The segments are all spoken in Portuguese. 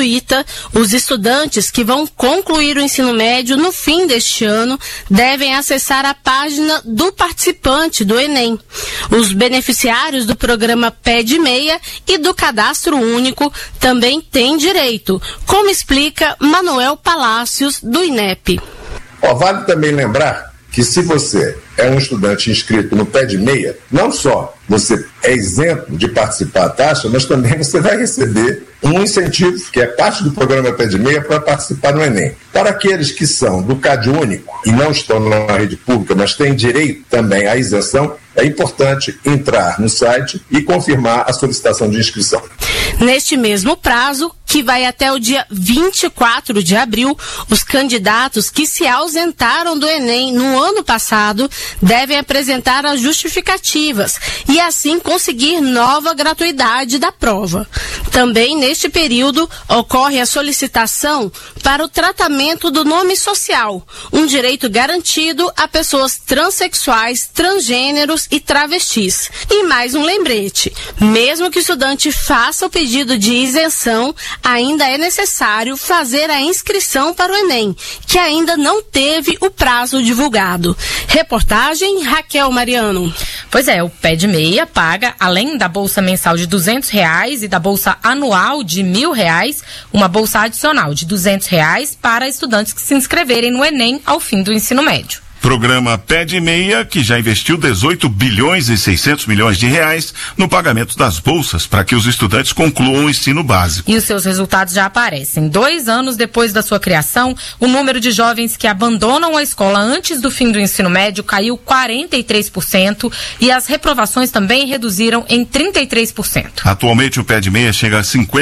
gratuita, os estudantes que vão concluir o ensino médio no fim deste ano devem acessar a página do participante do Enem. Os beneficiários do programa PED Meia e do Cadastro Único também têm direito, como explica Manuel Palácios, do INEP. Vale também lembrar que se você é um estudante inscrito no PED Meia, não só você é isento de participar da taxa, mas também você vai receber um incentivo, que é parte do programa PED Meia, para participar no Enem. Para aqueles que são do CAD Único e não estão na rede pública, mas têm direito também à isenção, é importante entrar no site e confirmar a solicitação de inscrição. Neste mesmo prazo, que vai até o dia 24 de abril, os candidatos que se ausentaram do Enem no ano passado devem apresentar as justificativas e assim conseguir nova gratuidade da prova. Também neste período ocorre a solicitação para o tratamento do nome social, um direito garantido a pessoas transexuais, transgêneros e travestis. E mais um lembrete, mesmo que o estudante faça o pedido de isenção, ainda é necessário fazer a inscrição para o Enem, que ainda não teve o prazo divulgado. Reportagem Raquel Mariano. Pois é, o PED Meia paga, além da bolsa mensal de R$200 e da bolsa anual de R$1.000, uma bolsa adicional de R$200 para estudantes que se inscreverem no Enem ao fim do ensino médio. Programa PED Meia, que já investiu 18 bilhões e 600 milhões de reais no pagamento das bolsas para que os estudantes concluam o ensino básico. E os seus resultados já aparecem. 2 anos depois da sua criação, o número de jovens que abandonam a escola antes do fim do ensino médio caiu 43% e as reprovações também reduziram em 33%. Atualmente o PED Meia chega a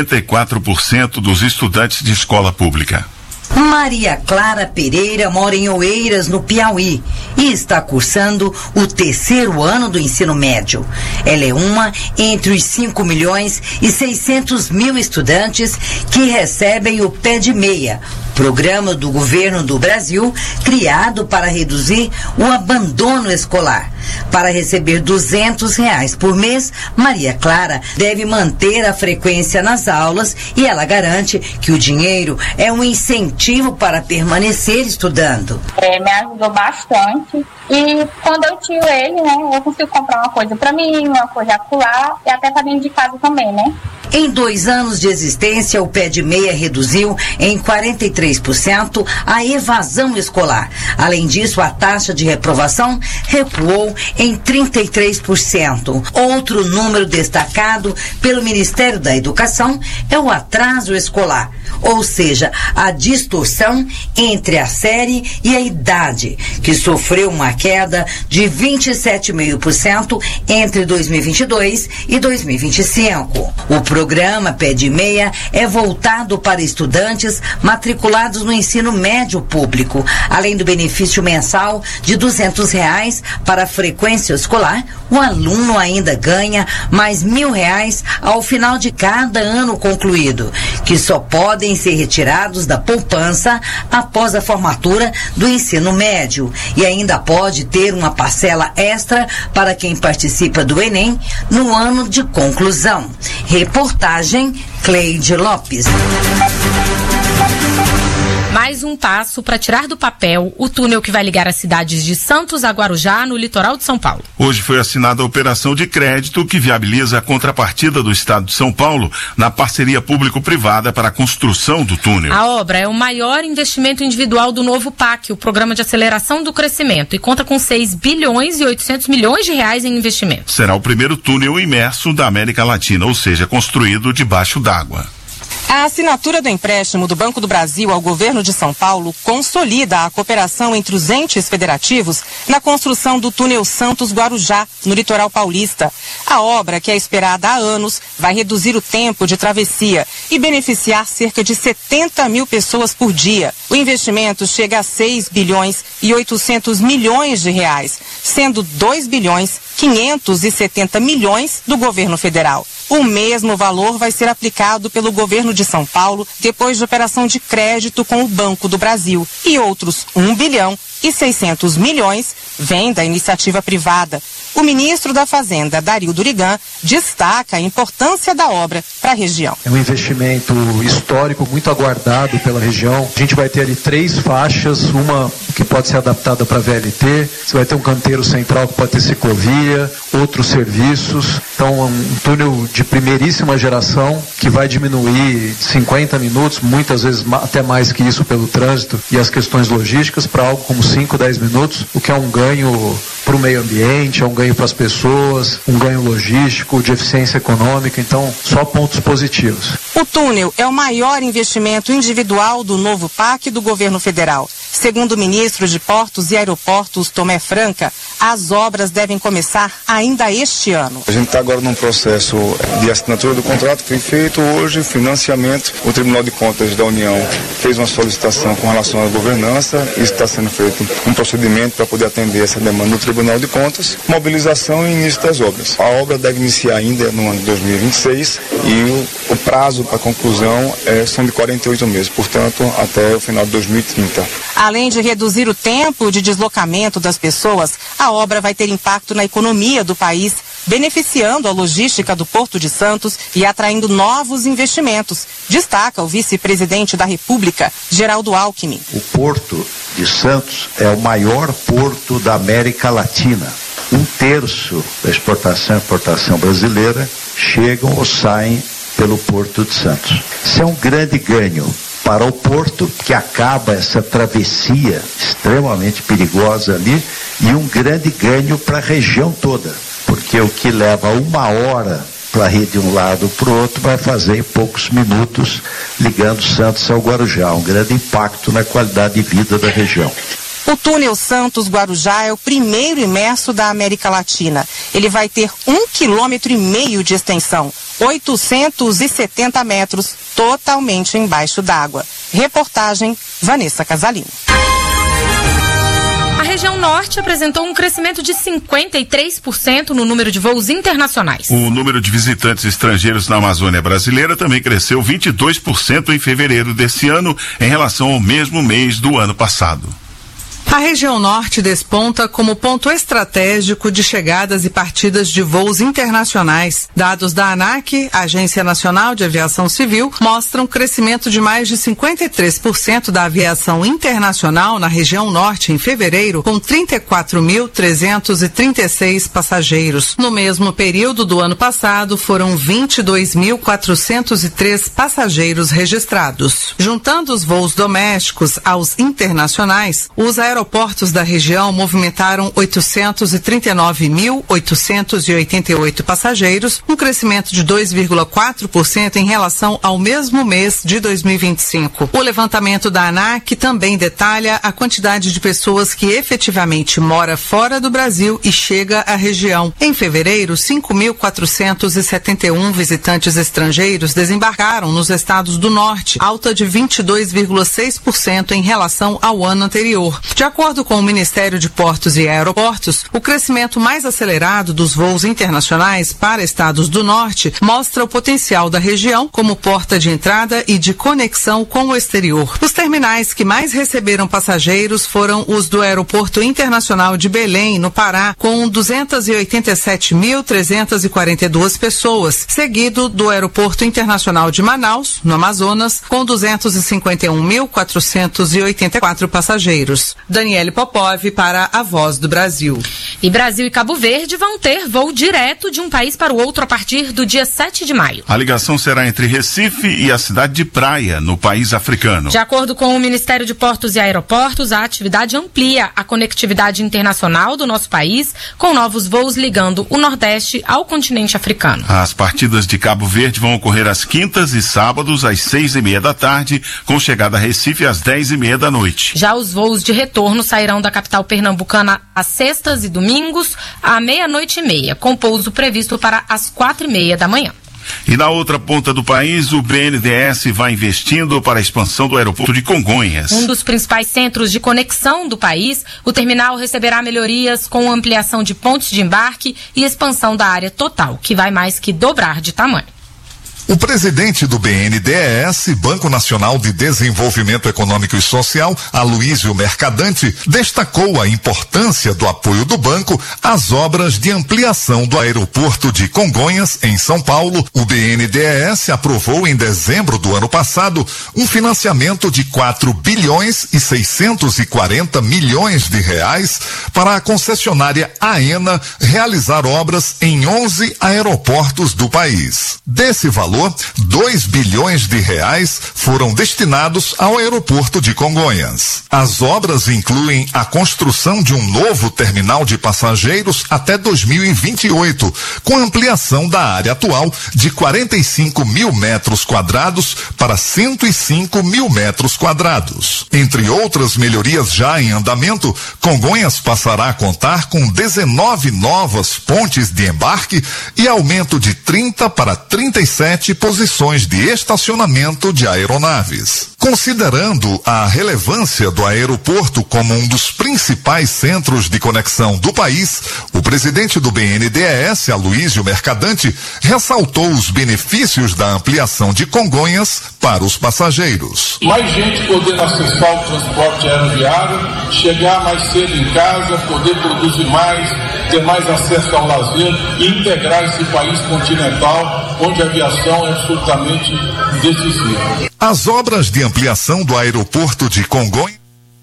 54% dos estudantes de escola pública. Maria Clara Pereira mora em Oeiras, no Piauí, e está cursando o 3º ano do ensino médio. Ela é uma entre os 5 milhões e 600 mil estudantes que recebem o PED Meia, programa do governo do Brasil criado para reduzir o abandono escolar. Para receber R$200 por mês, Maria Clara deve manter a frequência nas aulas e ela garante que o dinheiro é um incentivo para permanecer estudando. Me ajudou bastante e quando eu tiro ele, eu consigo comprar uma coisa para mim, uma coisa acolá e até para dentro de casa também, Em 2 anos de existência, o PED Meia reduziu em 43% a evasão escolar. Além disso, a taxa de reprovação recuou em 33%. Outro número destacado pelo Ministério da Educação é o atraso escolar, ou seja, a distorção entre a série e a idade, que sofreu uma queda de 27,5% entre 2022 e 2025. O programa PED Meia é voltado para estudantes matriculados no ensino médio público. Além do benefício mensal de R$200 para a frequência escolar, o aluno ainda ganha mais R$1.000 ao final de cada ano concluído, que só podem ser retirados da poupança após a formatura do ensino médio. E ainda pode ter uma parcela extra para quem participa do Enem no ano de conclusão. Reportagem Cleide Lopes. Mais um passo para tirar do papel o túnel que vai ligar as cidades de Santos a Guarujá, no litoral de São Paulo. Hoje foi assinada a operação de crédito que viabiliza a contrapartida do Estado de São Paulo na parceria público-privada para a construção do túnel. A obra é o maior investimento individual do novo PAC, o Programa de Aceleração do Crescimento, e conta com 6 bilhões e 800 milhões de reais em investimento. Será o primeiro túnel imerso da América Latina, ou seja, construído debaixo d'água. A assinatura do empréstimo do Banco do Brasil ao governo de São Paulo consolida a cooperação entre os entes federativos na construção do túnel Santos-Guarujá, no litoral paulista. A obra, que é esperada há anos, vai reduzir o tempo de travessia e beneficiar cerca de 70 mil pessoas por dia. O investimento chega a 6 bilhões e 800 milhões de reais, sendo 2 bilhões 570 milhões do governo federal. O mesmo valor vai ser aplicado pelo governo de São Paulo depois de operação de crédito com o Banco do Brasil. E outros 1 bilhão e 600 milhões vêm da iniciativa privada. O ministro da Fazenda, Dario Durigan, destaca a importância da obra para a região. É um investimento histórico, muito aguardado pela região. A gente vai ter ali 3 faixas, uma que pode ser adaptada para VLT, você vai ter um canteiro central que pode ter ciclovia, outros serviços. Então, um túnel de primeiríssima geração que vai diminuir 50 minutos, muitas vezes até mais que isso pelo trânsito e as questões logísticas, para algo como 5, 10 minutos, o que é um ganho para o meio ambiente, é um ganho para as pessoas, um ganho logístico, de eficiência econômica, então só pontos positivos. O túnel é o maior investimento individual do novo PAC do governo federal. Segundo o ministro de Portos e Aeroportos, Tomé Franca, as obras devem começar ainda este ano. A gente está agora num processo de assinatura do contrato que foi feito hoje, financiamento. O Tribunal de Contas da União fez uma solicitação com relação à governança, isso está sendo feito um procedimento para poder atender essa demanda do Tribunal de Contas, mobilização e início das obras. A obra deve iniciar ainda no ano de 2026 e o prazo para conclusão são de 48 meses, portanto, até o final de 2030. Além de reduzir o tempo de deslocamento das pessoas, a obra vai ter impacto na economia do país, beneficiando a logística do Porto de Santos e atraindo novos investimentos, destaca o vice-presidente da República, Geraldo Alckmin. O Porto de Santos é o maior porto da América Latina. 1/3 da exportação e importação brasileira chegam ou saem pelo Porto de Santos. Isso é um grande ganho para o porto, que acaba essa travessia extremamente perigosa ali, e um grande ganho para a região toda, porque o que leva 1 hora para ir de um lado para o outro vai fazer em poucos minutos, ligando Santos ao Guarujá, um grande impacto na qualidade de vida da região. O túnel Santos-Guarujá é o primeiro imerso da América Latina. Ele vai ter 1,5 km de extensão, 870 metros, totalmente embaixo d'água. Reportagem, Vanessa Casalino. A região norte apresentou um crescimento de 53% no número de voos internacionais. O número de visitantes estrangeiros na Amazônia brasileira também cresceu 22% em fevereiro desse ano, em relação ao mesmo mês do ano passado. A região norte desponta como ponto estratégico de chegadas e partidas de voos internacionais. Dados da ANAC, Agência Nacional de Aviação Civil, mostram crescimento de mais de 53% da aviação internacional na região norte em fevereiro, com 34.336 passageiros. No mesmo período do ano passado, foram 22.403 passageiros registrados. Juntando os voos domésticos aos internacionais, os aeroportos da região movimentaram 839.888 passageiros, um crescimento de 2,4% em relação ao mesmo mês de 2025. O levantamento da ANAC também detalha a quantidade de pessoas que efetivamente mora fora do Brasil e chega à região. Em fevereiro, 5.471 visitantes estrangeiros desembarcaram nos estados do norte, alta de 22,6% em relação ao ano anterior. De acordo com o Ministério de Portos e Aeroportos, o crescimento mais acelerado dos voos internacionais para estados do norte mostra o potencial da região como porta de entrada e de conexão com o exterior. Os terminais que mais receberam passageiros foram os do Aeroporto Internacional de Belém, no Pará, com 287.342 pessoas, seguido do Aeroporto Internacional de Manaus, no Amazonas, com 251.484 passageiros. Daniele Popov para a Voz do Brasil. E Brasil e Cabo Verde vão ter voo direto de um país para o outro a partir do dia 7 de maio. A ligação será entre Recife e a cidade de Praia, no país africano. De acordo com o Ministério de Portos e Aeroportos, a atividade amplia a conectividade internacional do nosso país, com novos voos ligando o Nordeste ao continente africano. As partidas de Cabo Verde vão ocorrer às quintas e sábados, às 6:30 da tarde, com chegada a Recife às 10:30 da noite. Já os voos de retorno sairão da capital pernambucana às sextas e domingos, à 00:30, com pouso previsto para as 4:30 da manhã. E na outra ponta do país, o BNDES vai investindo para a expansão do aeroporto de Congonhas. Um dos principais centros de conexão do país, o terminal receberá melhorias com ampliação de pontos de embarque e expansão da área total, que vai mais que dobrar de tamanho. O presidente do BNDES, Banco Nacional de Desenvolvimento Econômico e Social, Aloísio Mercadante, destacou a importância do apoio do banco às obras de ampliação do aeroporto de Congonhas, em São Paulo. O BNDES aprovou em dezembro do ano passado um financiamento de 4 bilhões e 640 milhões de reais para a concessionária AENA realizar obras em 11 aeroportos do país. Desse valor, 2 bilhões de reais foram destinados ao aeroporto de Congonhas. As obras incluem a construção de um novo terminal de passageiros até 2028, com ampliação da área atual de 45 mil metros quadrados para 105 mil metros quadrados. Entre outras melhorias já em andamento, Congonhas passará a contar com 19 novas pontes de embarque e aumento de 30 para 37 posições de estacionamento de aeronaves. Considerando a relevância do aeroporto como um dos principais centros de conexão do país, o presidente do BNDES, Aloísio Mercadante, ressaltou os benefícios da ampliação de Congonhas para os passageiros. Mais gente poder acessar o transporte aeroviário, chegar mais cedo em casa, poder produzir mais, ter mais acesso ao lazer e integrar esse país continental, onde a aviação é absolutamente decisiva. As obras de ampliação do aeroporto de Congonhas,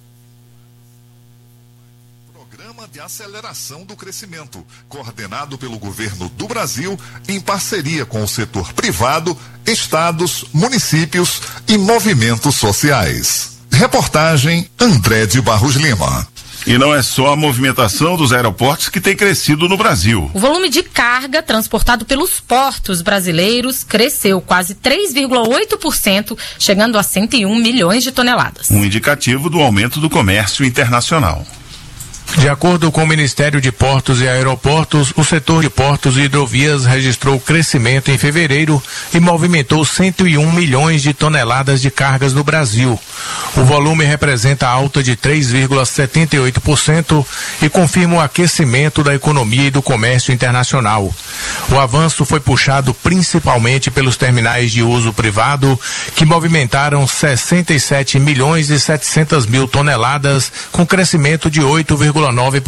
Programa de Aceleração do Crescimento, coordenado pelo governo do Brasil em parceria com o setor privado, estados, municípios e movimentos sociais. Reportagem André de Barros Lima. E não é só a movimentação dos aeroportos que tem crescido no Brasil. O volume de carga transportado pelos portos brasileiros cresceu quase 3,8%, chegando a 101 milhões de toneladas. Um indicativo do aumento do comércio internacional. De acordo com o Ministério de Portos e Aeroportos, o setor de portos e hidrovias registrou crescimento em fevereiro e movimentou 101 milhões de toneladas de cargas no Brasil. O volume representa alta de 3,78% e confirma o aquecimento da economia e do comércio internacional. O avanço foi puxado principalmente pelos terminais de uso privado, que movimentaram 67 milhões e 700 mil toneladas, com crescimento de 8,9%.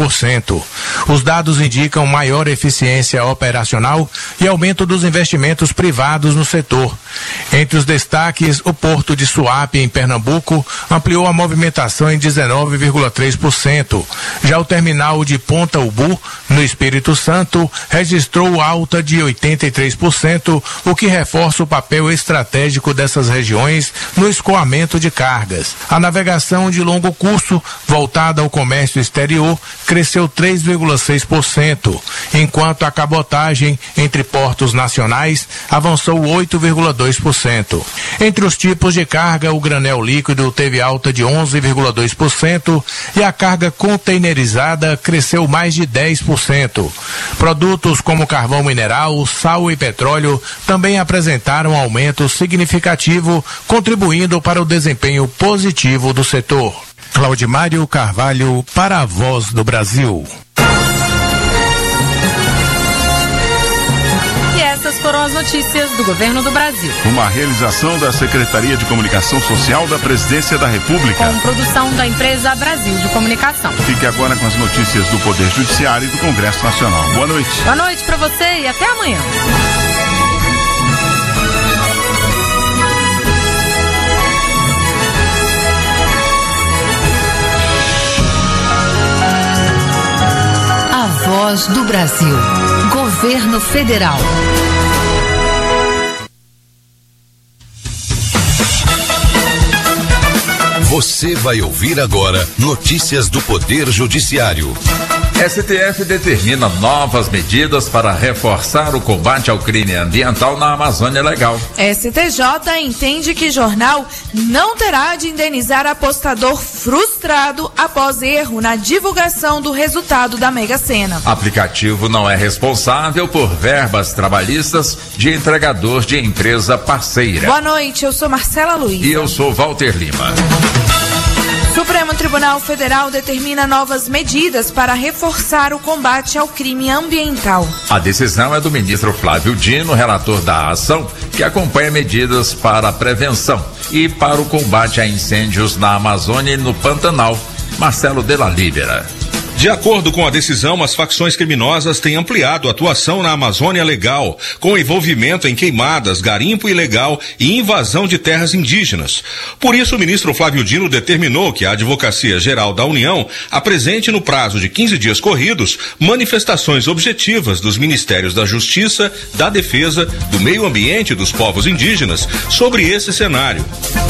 Os dados indicam maior eficiência operacional e aumento dos investimentos privados no setor. Entre os destaques, o Porto de Suape, em Pernambuco, ampliou a movimentação em 19,3%. Já o terminal de Ponta Ubu, no Espírito Santo, registrou alta de 83%, o que reforça o papel estratégico dessas regiões no escoamento de cargas. A navegação de longo curso, voltada ao comércio exterior, cresceu 3,6%, enquanto a cabotagem entre portos nacionais avançou 8,2%. Entre os tipos de carga, o granel líquido teve alta de 11,2% e a carga containerizada cresceu mais de 10%. Produtos como carvão mineral, sal e petróleo também apresentaram aumento significativo, contribuindo para o desempenho positivo do setor. Claudimário Carvalho, para a Voz do Brasil. E essas foram as notícias do Governo do Brasil. Uma realização da Secretaria de Comunicação Social da Presidência da República. Com produção da empresa Brasil de Comunicação. Fique agora com as notícias do Poder Judiciário e do Congresso Nacional. Boa noite. Boa noite para você e até amanhã. Voz do Brasil. Governo Federal. Você vai ouvir agora notícias do Poder Judiciário. STF determina novas medidas para reforçar o combate ao crime ambiental na Amazônia Legal. STJ entende que jornal não terá de indenizar apostador frustrado após erro na divulgação do resultado da Mega Sena. Aplicativo não é responsável por verbas trabalhistas de entregador de empresa parceira. Boa noite, eu sou Marcela Luiz. E eu sou Walter Lima. Supremo Supremo Tribunal Federal determina novas medidas para reforçar o combate ao crime ambiental. A decisão é do ministro Flávio Dino, relator da ação, que acompanha medidas para a prevenção e para o combate a incêndios na Amazônia e no Pantanal. Marcelo de la Libera. De acordo com a decisão, as facções criminosas têm ampliado a atuação na Amazônia Legal, com envolvimento em queimadas, garimpo ilegal e invasão de terras indígenas. Por isso, o ministro Flávio Dino determinou que a Advocacia Geral da União apresente no prazo de 15 dias corridos manifestações objetivas dos Ministérios da Justiça, da Defesa, do Meio Ambiente e dos povos indígenas sobre esse cenário.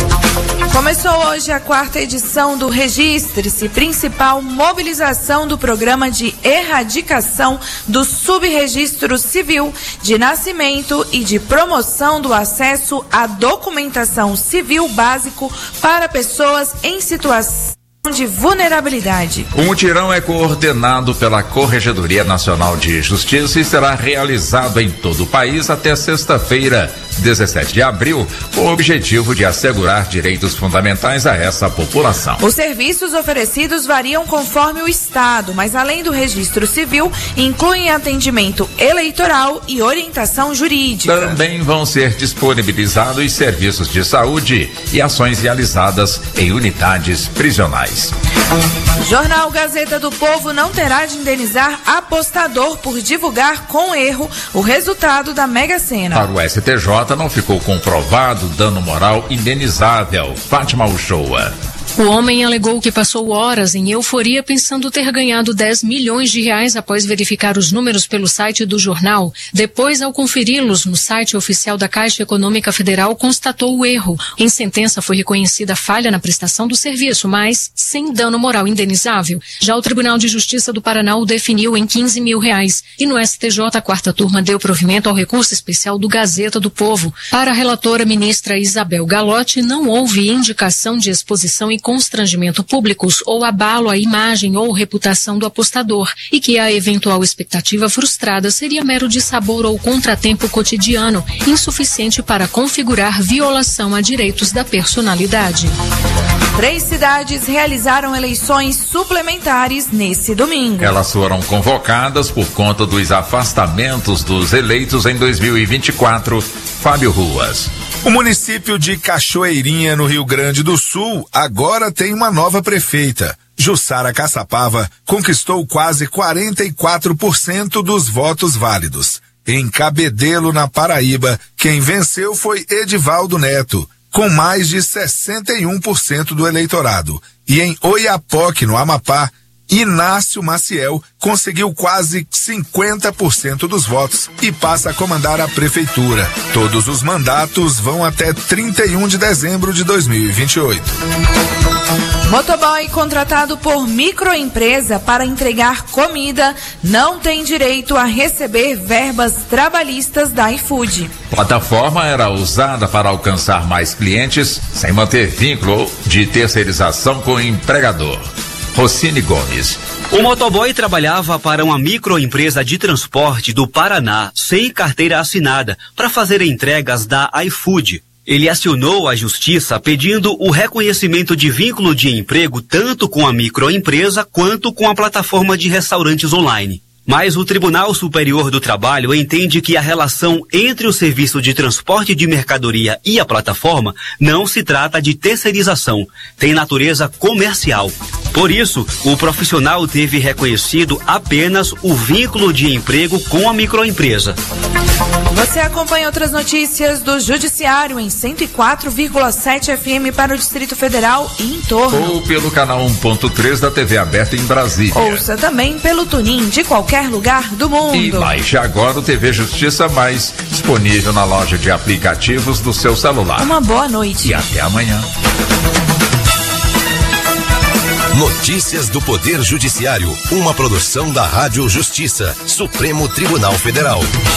Começou hoje a 4ª edição do Registre-se, principal mobilização do programa de erradicação do subregistro civil de nascimento e de promoção do acesso à documentação civil básico para pessoas em situação de vulnerabilidade. O mutirão é coordenado pela Corregedoria Nacional de Justiça e será realizado em todo o país até sexta-feira, 17 de abril, com o objetivo de assegurar direitos fundamentais a essa população. Os serviços oferecidos variam conforme o estado, mas além do registro civil, incluem atendimento eleitoral e orientação jurídica. Também vão ser disponibilizados serviços de saúde e ações realizadas em unidades prisionais. Jornal Gazeta do Povo não terá de indenizar apostador por divulgar com erro o resultado da Mega Sena. Para o STJ não ficou comprovado dano moral indenizável. Fátima Uchoa. O homem alegou que passou horas em euforia pensando ter ganhado 10 milhões de reais após verificar os números pelo site do jornal. Depois, ao conferi-los no site oficial da Caixa Econômica Federal, constatou o erro. Em sentença, foi reconhecida falha na prestação do serviço, mas sem dano moral indenizável. Já o Tribunal de Justiça do Paraná o definiu em 15 mil reais. E no STJ, a 4ª turma deu provimento ao recurso especial do Gazeta do Povo. Para a relatora ministra Isabel Galotti, não houve indicação de exposição e constrangimento públicos ou abalo à imagem ou reputação do apostador e que a eventual expectativa frustrada seria mero dissabor ou contratempo cotidiano, insuficiente para configurar violação a direitos da personalidade. 3 cidades realizaram eleições suplementares nesse domingo. Elas foram convocadas por conta dos afastamentos dos eleitos em 2024. Fábio Ruas. O município de Cachoeirinha, no Rio Grande do Sul, agora tem uma nova prefeita. Jussara Caçapava conquistou quase 44% dos votos válidos. Em Cabedelo, na Paraíba, quem venceu foi Edivaldo Neto, com mais de 61% do eleitorado. E em Oiapoque, no Amapá, Inácio Maciel conseguiu quase 50% dos votos e passa a comandar a prefeitura. Todos os mandatos vão até 31 de dezembro de 2028. Motoboy contratado por microempresa para entregar comida não tem direito a receber verbas trabalhistas da iFood. A plataforma era usada para alcançar mais clientes sem manter vínculo de terceirização com o empregador. Rocine Gomes. O motoboy trabalhava para uma microempresa de transporte do Paraná, sem carteira assinada, para fazer entregas da iFood. Ele acionou a justiça pedindo o reconhecimento de vínculo de emprego tanto com a microempresa quanto com a plataforma de restaurantes online. Mas o Tribunal Superior do Trabalho entende que a relação entre o serviço de transporte de mercadoria e a plataforma não se trata de terceirização, tem natureza comercial. Por isso, o profissional teve reconhecido apenas o vínculo de emprego com a microempresa. Você acompanha outras notícias do Judiciário em 104,7 FM para o Distrito Federal e em torno. Ou pelo canal 1.3 da TV aberta em Brasília. Ouça também pelo TuneIn de qualquer lugar do mundo. E baixe agora o TV Justiça Mais, disponível na loja de aplicativos do seu celular. Uma boa noite. E até amanhã. Notícias do Poder Judiciário, uma produção da Rádio Justiça, Supremo Tribunal Federal.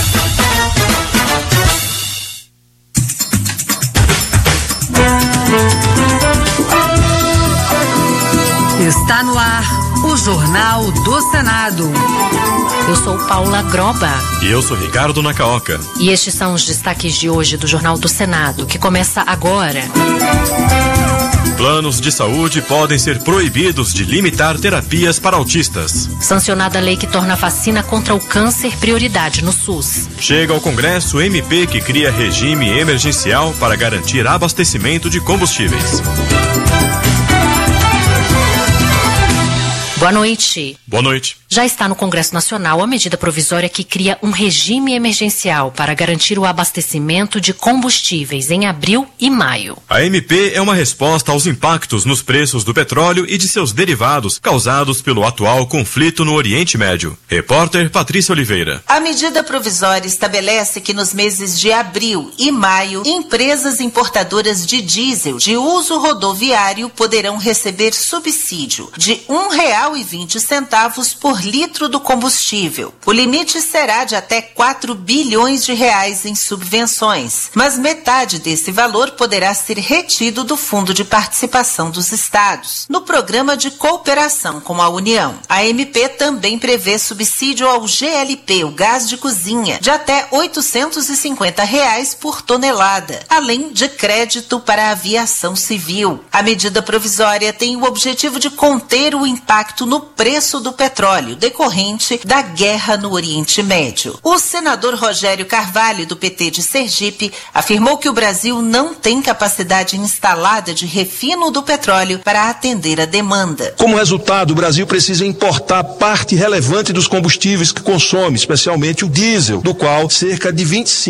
Está no ar o Jornal do Senado. Eu sou Paula Groba. E eu sou Ricardo Nacaoca. E estes são os destaques de hoje do Jornal do Senado, que começa agora. Plano planos de saúde podem ser proibidos de limitar terapias para autistas. Sancionada a lei que torna a vacina contra o câncer prioridade no SUS. Chega ao Congresso MP que cria regime emergencial para garantir abastecimento de combustíveis. Boa noite. Boa noite. Já está no Congresso Nacional a medida provisória que cria um regime emergencial para garantir o abastecimento de combustíveis em abril e maio. A MP é uma resposta aos impactos nos preços do petróleo e de seus derivados causados pelo atual conflito no Oriente Médio. Repórter Patrícia Oliveira. A medida provisória estabelece que nos meses de abril e maio, empresas importadoras de diesel de uso rodoviário poderão receber subsídio de R$1,20 por litro do combustível. O limite será de até R$4 bilhões em subvenções, mas metade desse valor poderá ser retido do Fundo de Participação dos Estados, no programa de cooperação com a União. A MP também prevê subsídio ao GLP, o gás de cozinha, de até R$850 por tonelada, além de crédito para a aviação civil. A medida provisória tem o objetivo de conter o impacto no preço do petróleo decorrente da guerra no Oriente Médio. O senador Rogério Carvalho, do PT de Sergipe, afirmou que o Brasil não tem capacidade instalada de refino do petróleo para atender a demanda. Como resultado, o Brasil precisa importar parte relevante dos combustíveis que consome, especialmente o diesel, do qual cerca de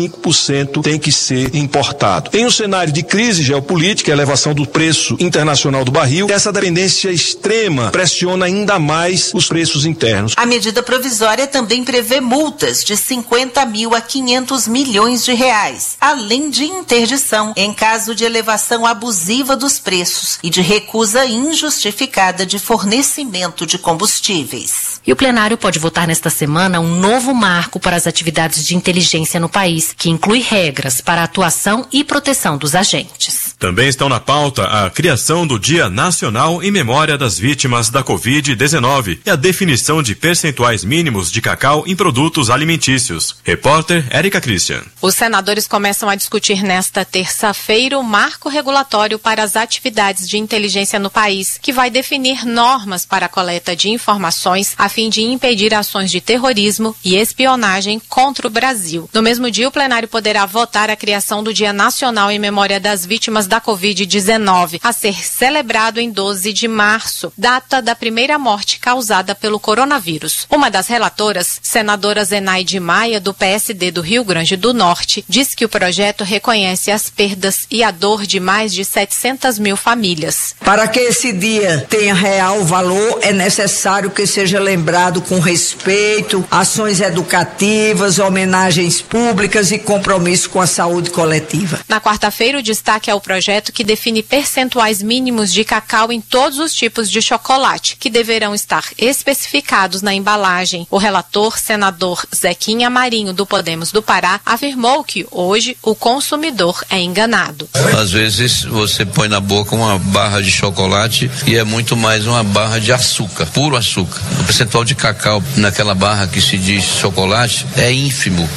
25% tem que ser importado. Em um cenário de crise geopolítica, elevação do preço internacional do barril, essa dependência extrema pressiona ainda mais os preços internos. A medida provisória também prevê multas de 50 mil a 500 milhões de reais, além de interdição em caso de elevação abusiva dos preços e de recusa injustificada de fornecimento de combustíveis. E o plenário pode votar nesta semana um novo marco para as atividades de inteligência no país, que inclui regras para a atuação e proteção dos agentes. Também estão na pauta a criação do Dia Nacional em memória das vítimas da Covid-19 e a definição de percentuais mínimos de cacau em produtos alimentícios. Repórter Érica Christian. Os senadores começam a discutir nesta terça-feira o marco regulatório para as atividades de inteligência no país, que vai definir normas para a coleta de informações a fim de impedir ações de terrorismo e espionagem contra o Brasil. No mesmo dia, o plenário poderá votar a criação do Dia Nacional em memória das vítimas da Covid-19, a ser celebrado em 12 de março, data da primeira morte causada pelo coronavírus. Uma das relatoras, senadora Zenaide Maia, do PSD do Rio Grande do Norte, diz que o projeto reconhece as perdas e a dor de mais de 700 mil famílias. Para que esse dia tenha real valor, é necessário que seja lembrado com respeito, ações educativas, homenagens públicas e compromisso com a saúde coletiva. Na quarta-feira, o destaque é o projeto que define percentuais mínimos de cacau em todos os tipos de chocolate, que deverão estar especificados na embalagem. O relator, senador Zequinha Marinho, do Podemos do Pará, afirmou que hoje o consumidor é enganado. Às vezes você põe na boca uma barra de chocolate e é muito mais uma barra de açúcar, puro açúcar. O percentual de cacau naquela barra que se diz chocolate é ínfimo.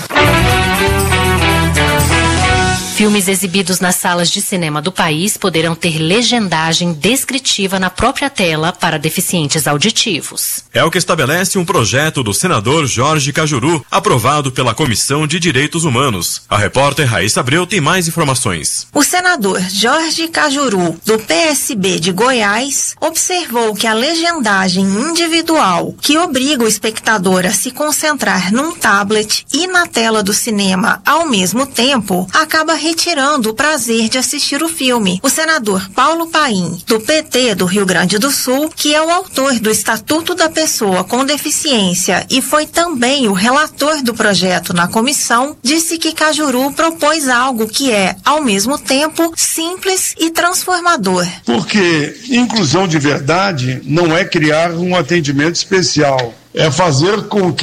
Filmes exibidos nas salas de cinema do país poderão ter legendagem descritiva na própria tela para deficientes auditivos. É o que estabelece um projeto do senador Jorge Cajuru, aprovado pela Comissão de Direitos Humanos. A repórter Raíssa Abreu tem mais informações. O senador Jorge Cajuru, do PSB de Goiás, observou que a legendagem individual, que obriga o espectador a se concentrar num tablet e na tela do cinema ao mesmo tempo, acaba retirando o prazer de assistir o filme. O senador Paulo Paim, do PT do Rio Grande do Sul, que é o autor do Estatuto da Pessoa com Deficiência e foi também o relator do projeto na comissão, disse que Cajuru propôs algo que é, ao mesmo tempo, simples e transformador. Porque inclusão de verdade não é criar um atendimento especial. É fazer com que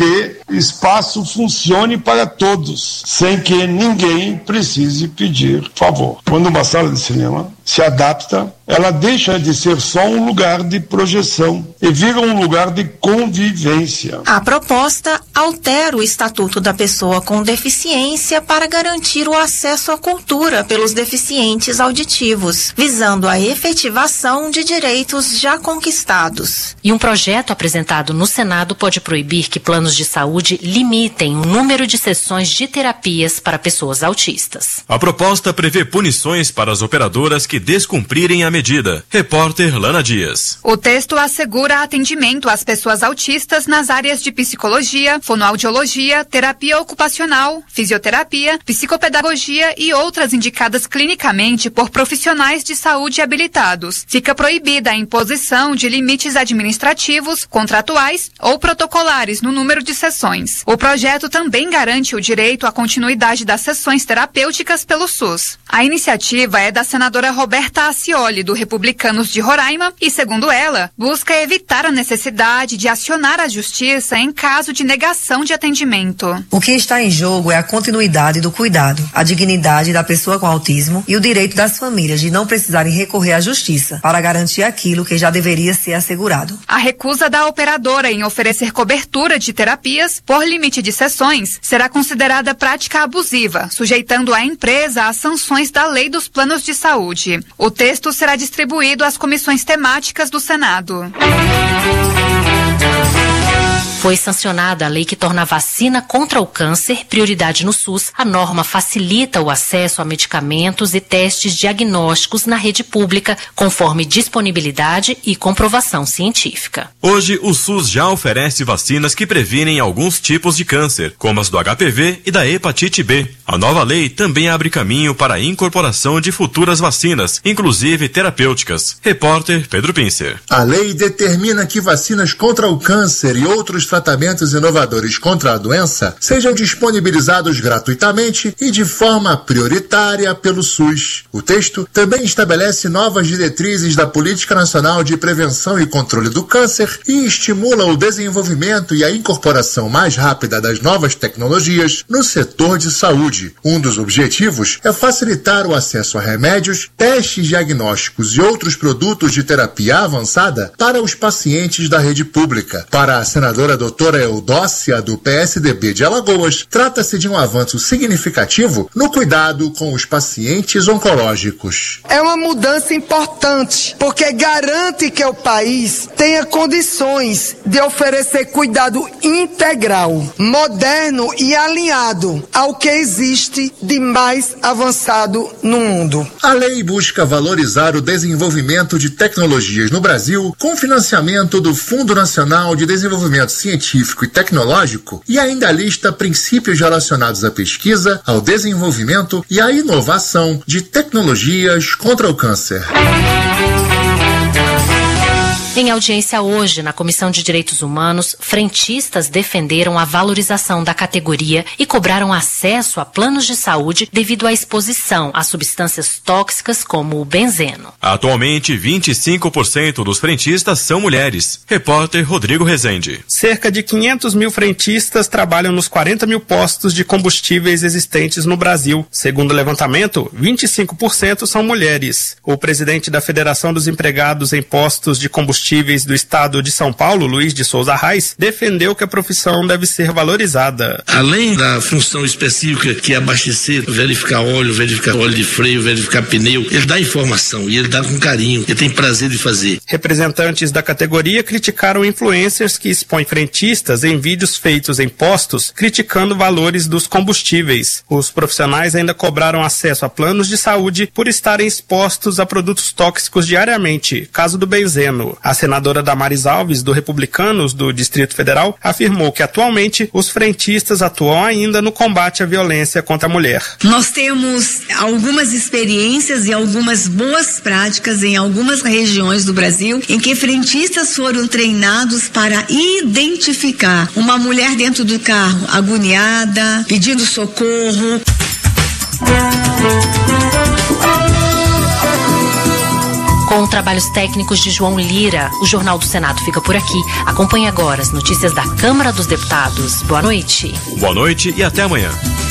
espaço funcione para todos, sem que ninguém precise pedir favor. Quando uma sala de cinema se adapta, ela deixa de ser só um lugar de projeção e vira um lugar de convivência. A proposta altera o Estatuto da Pessoa com Deficiência para garantir o acesso à cultura pelos deficientes auditivos, visando a efetivação de direitos já conquistados. E um projeto apresentado no Senado pode proibir que planos de saúde limitem o número de sessões de terapias para pessoas autistas. A proposta prevê punições para as operadoras que descumprirem a medida. Repórter Lana Dias. O texto assegura atendimento às pessoas autistas nas áreas de psicologia, fonoaudiologia, terapia ocupacional, fisioterapia, psicopedagogia e outras indicadas clinicamente por profissionais de saúde habilitados. Fica proibida a imposição de limites administrativos, contratuais ou protocolares no número de sessões. O projeto também garante o direito à continuidade das sessões terapêuticas pelo SUS. A iniciativa é da senadora Roberta Acioli, do Republicanos de Roraima, e, segundo ela, busca evitar a necessidade de acionar a justiça em caso de negação de atendimento. O que está em jogo é a continuidade do cuidado, a dignidade da pessoa com autismo e o direito das famílias de não precisarem recorrer à justiça para garantir aquilo que já deveria ser assegurado. A recusa da operadora em oferecer cobertura de terapias por limite de sessões será considerada prática abusiva, sujeitando a empresa às sanções da Lei dos Planos de Saúde. O texto será distribuído às comissões temáticas do Senado. Foi sancionada a lei que torna a vacina contra o câncer prioridade no SUS. A norma facilita o acesso a medicamentos e testes diagnósticos na rede pública, conforme disponibilidade e comprovação científica. Hoje, o SUS já oferece vacinas que previnem alguns tipos de câncer, como as do HPV e da hepatite B. A nova lei também abre caminho para a incorporação de futuras vacinas, inclusive terapêuticas. Repórter Pedro Pincer. A lei determina que vacinas contra o câncer e outros tratamentos inovadores contra a doença sejam disponibilizados gratuitamente e de forma prioritária pelo SUS. O texto também estabelece novas diretrizes da Política Nacional de Prevenção e Controle do Câncer e estimula o desenvolvimento e a incorporação mais rápida das novas tecnologias no setor de saúde. Um dos objetivos é facilitar o acesso a remédios, testes diagnósticos e outros produtos de terapia avançada para os pacientes da rede pública. Para a senadora doutora Eudócia, do PSDB de Alagoas, trata-se de um avanço significativo no cuidado com os pacientes oncológicos. É uma mudança importante, porque garante que o país tenha condições de oferecer cuidado integral, moderno e alinhado ao que existe de mais avançado no mundo. A lei busca valorizar o desenvolvimento de tecnologias no Brasil com financiamento do Fundo Nacional de Desenvolvimento Científico e Tecnológico e ainda lista princípios relacionados à pesquisa, ao desenvolvimento e à inovação de tecnologias contra o câncer. Em audiência hoje, na Comissão de Direitos Humanos, frentistas defenderam a valorização da categoria e cobraram acesso a planos de saúde devido à exposição a substâncias tóxicas como o benzeno. Atualmente, 25% dos frentistas são mulheres. Repórter Rodrigo Rezende. Cerca de 500 mil frentistas trabalham nos 40 mil postos de combustíveis existentes no Brasil. Segundo o levantamento, 25% são mulheres. O presidente da Federação dos Empregados em Postos de Combustíveis do estado de São Paulo, Luiz de Souza Reis, defendeu que a profissão deve ser valorizada. Além da função específica que é abastecer, verificar óleo de freio, verificar pneu, ele dá informação e ele dá com carinho, ele tem prazer de fazer. Representantes da categoria criticaram influencers que expõem frentistas em vídeos feitos em postos criticando valores dos combustíveis. Os profissionais ainda cobraram acesso a planos de saúde por estarem expostos a produtos tóxicos diariamente, caso do benzeno. A senadora Damares Alves, do Republicanos do Distrito Federal, afirmou que atualmente os frentistas atuam ainda no combate à violência contra a mulher. Nós temos algumas experiências e algumas boas práticas em algumas regiões do Brasil em que frentistas foram treinados para identificar uma mulher dentro do carro agoniada, pedindo socorro. Com trabalhos técnicos de João Lira, o Jornal do Senado fica por aqui. Acompanhe agora as notícias da Câmara dos Deputados. Boa noite. Boa noite e até amanhã.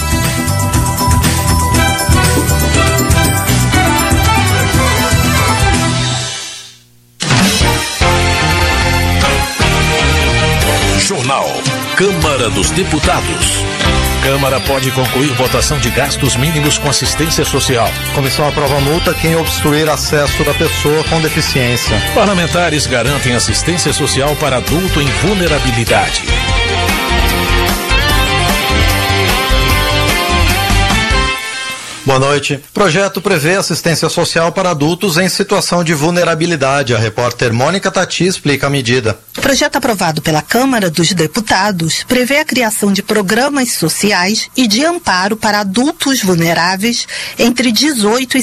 Jornal Câmara dos Deputados. Câmara pode concluir votação de gastos mínimos com assistência social. Comissão aprova multa quem obstruir acesso da pessoa com deficiência. Parlamentares garantem assistência social para adulto em vulnerabilidade. Boa noite. Projeto prevê assistência social para adultos em situação de vulnerabilidade. A repórter Mônica Tati explica a medida. O projeto aprovado pela Câmara dos Deputados prevê a criação de programas sociais e de amparo para adultos vulneráveis entre 18 e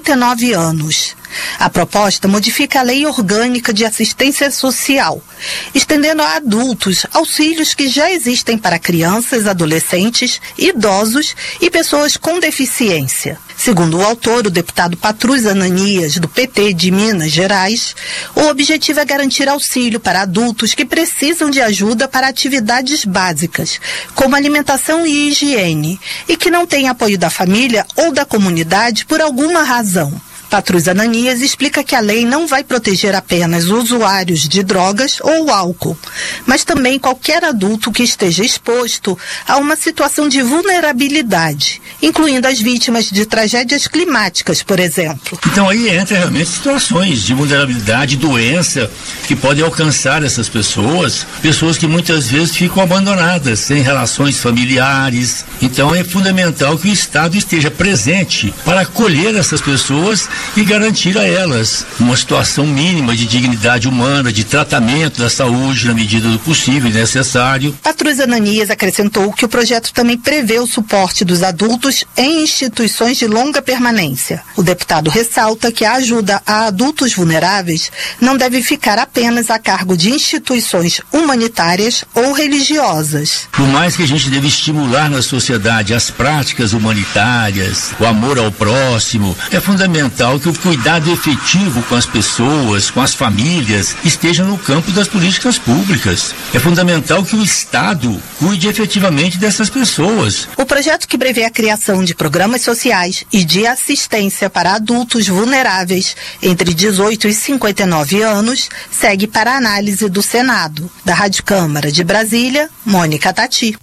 59 anos. A proposta modifica a Lei Orgânica de Assistência Social, estendendo a adultos auxílios que já existem para crianças, adolescentes, idosos e pessoas com deficiência. Segundo o autor, o deputado Patrus Ananias, do PT de Minas Gerais, o objetivo é garantir auxílio para adultos que precisam de ajuda para atividades básicas, como alimentação e higiene, e que não têm apoio da família ou da comunidade por alguma razão. Patrus Ananias explica que a lei não vai proteger apenas usuários de drogas ou álcool, mas também qualquer adulto que esteja exposto a uma situação de vulnerabilidade, incluindo as vítimas de tragédias climáticas, por exemplo. Então aí entra realmente situações de vulnerabilidade, doença, que podem alcançar essas pessoas que muitas vezes ficam abandonadas, sem relações familiares. Então é fundamental que o Estado esteja presente para acolher essas pessoas e garantir a elas uma situação mínima de dignidade humana, de tratamento da saúde na medida do possível e necessário. Patrus Ananias acrescentou que o projeto também prevê o suporte dos adultos em instituições de longa permanência. O deputado ressalta que a ajuda a adultos vulneráveis não deve ficar apenas a cargo de instituições humanitárias ou religiosas. Por mais que a gente deve estimular na sociedade as práticas humanitárias, o amor ao próximo, é fundamental que o cuidado efetivo com as pessoas, com as famílias, esteja no campo das políticas públicas. É fundamental que o Estado cuide efetivamente dessas pessoas. O projeto que prevê a criação de programas sociais e de assistência para adultos vulneráveis entre 18 e 59 anos segue para análise do Senado. Da Rádio Câmara de Brasília, Mônica Tati.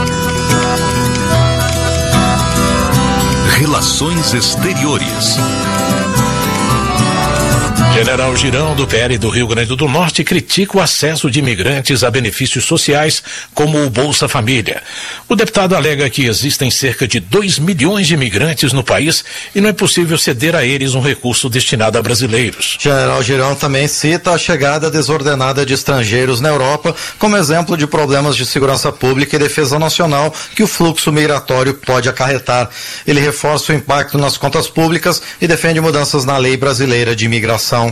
Relações Exteriores. General Girão, do PL do Rio Grande do Norte, critica o acesso de imigrantes a benefícios sociais, como o Bolsa Família. O deputado alega que existem cerca de 2 milhões de imigrantes no país e não é possível ceder a eles um recurso destinado a brasileiros. General Girão também cita a chegada desordenada de estrangeiros na Europa como exemplo de problemas de segurança pública e defesa nacional que o fluxo migratório pode acarretar. Ele reforça o impacto nas contas públicas e defende mudanças na lei brasileira de imigração.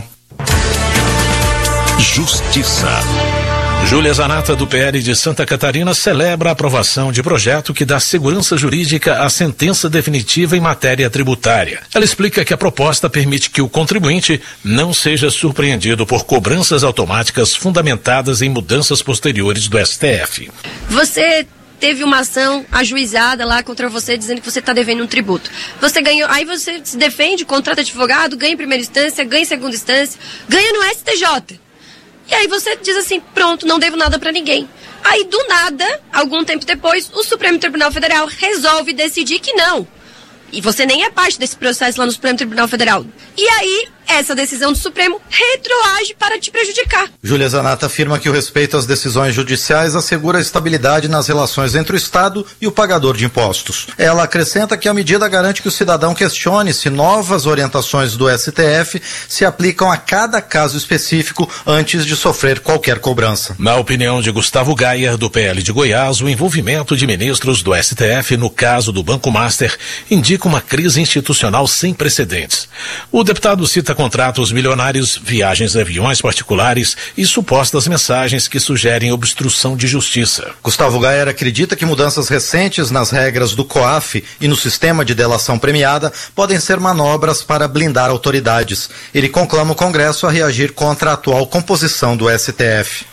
Justiça. Júlia Zanata, do PL de Santa Catarina, celebra a aprovação de projeto que dá segurança jurídica à sentença definitiva em matéria tributária. Ela explica que a proposta permite que o contribuinte não seja surpreendido por cobranças automáticas fundamentadas em mudanças posteriores do STF. Você teve uma ação ajuizada lá contra você dizendo que você está devendo um tributo. Você ganhou, aí você se defende, contrata advogado, ganha em primeira instância, ganha em segunda instância, ganha no STJ. E aí você diz assim, pronto, não devo nada para ninguém. Aí do nada, algum tempo depois, o Supremo Tribunal Federal resolve decidir que não. E você nem é parte desse processo lá no Supremo Tribunal Federal. E aí, essa decisão do Supremo retroage para te prejudicar. Júlia Zanata afirma que o respeito às decisões judiciais assegura a estabilidade nas relações entre o Estado e o pagador de impostos. Ela acrescenta que a medida garante que o cidadão questione se novas orientações do STF se aplicam a cada caso específico antes de sofrer qualquer cobrança. Na opinião de Gustavo Gayer, do PL de Goiás, o envolvimento de ministros do STF no caso do Banco Master indica uma crise institucional sem precedentes. O deputado cita apresenta contratos milionários, viagens em aviões particulares e supostas mensagens que sugerem obstrução de justiça. Gustavo Gayer acredita que mudanças recentes nas regras do COAF e no sistema de delação premiada podem ser manobras para blindar autoridades. Ele conclama o Congresso a reagir contra a atual composição do STF.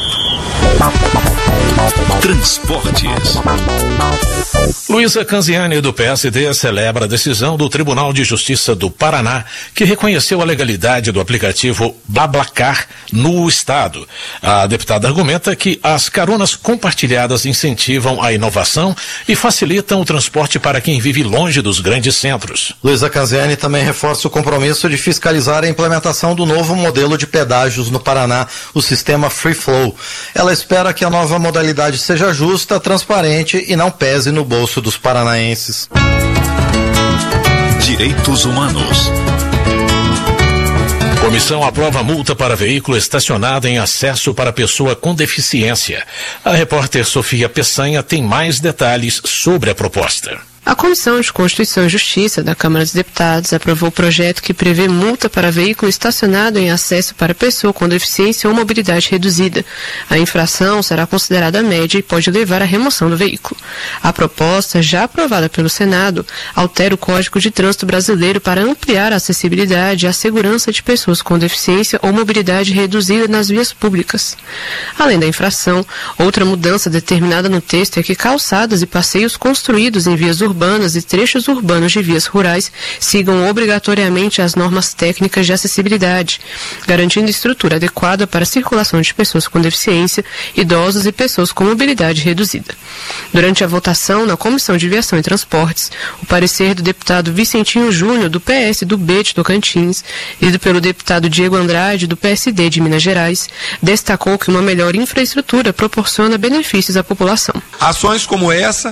Transportes. Luísa Canziani, do PSD, celebra a decisão do Tribunal de Justiça do Paraná, que reconheceu a legalidade do aplicativo BlaBlaCar no estado. A deputada argumenta que as caronas compartilhadas incentivam a inovação e facilitam o transporte para quem vive longe dos grandes centros. Luísa Canziani também reforça o compromisso de fiscalizar a implementação do novo modelo de pedágios no Paraná, o sistema Free Flow. Ela espera que a nova modalidade seja justa, transparente e não pese no bolso dos paranaenses. Direitos Humanos. Comissão aprova multa para veículo estacionado em acesso para pessoa com deficiência. A repórter Sofia Peçanha tem mais detalhes sobre a proposta. A Comissão de Constituição e Justiça da Câmara dos Deputados aprovou o projeto que prevê multa para veículo estacionado em acesso para pessoa com deficiência ou mobilidade reduzida. A infração será considerada média e pode levar à remoção do veículo. A proposta, já aprovada pelo Senado, altera o Código de Trânsito Brasileiro para ampliar a acessibilidade e a segurança de pessoas com deficiência ou mobilidade reduzida nas vias públicas. Além da infração, outra mudança determinada no texto é que calçadas e passeios construídos em vias urbanas e trechos urbanos de vias rurais sigam obrigatoriamente as normas técnicas de acessibilidade, garantindo estrutura adequada para a circulação de pessoas com deficiência, idosos e pessoas com mobilidade reduzida. Durante a votação na Comissão de Viação e Transportes, o parecer do deputado Vicentinho Júnior, do PSDB de Tocantins, lido pelo deputado Diego Andrade, do PSD de Minas Gerais, destacou que uma melhor infraestrutura proporciona benefícios à população. Ações como essa,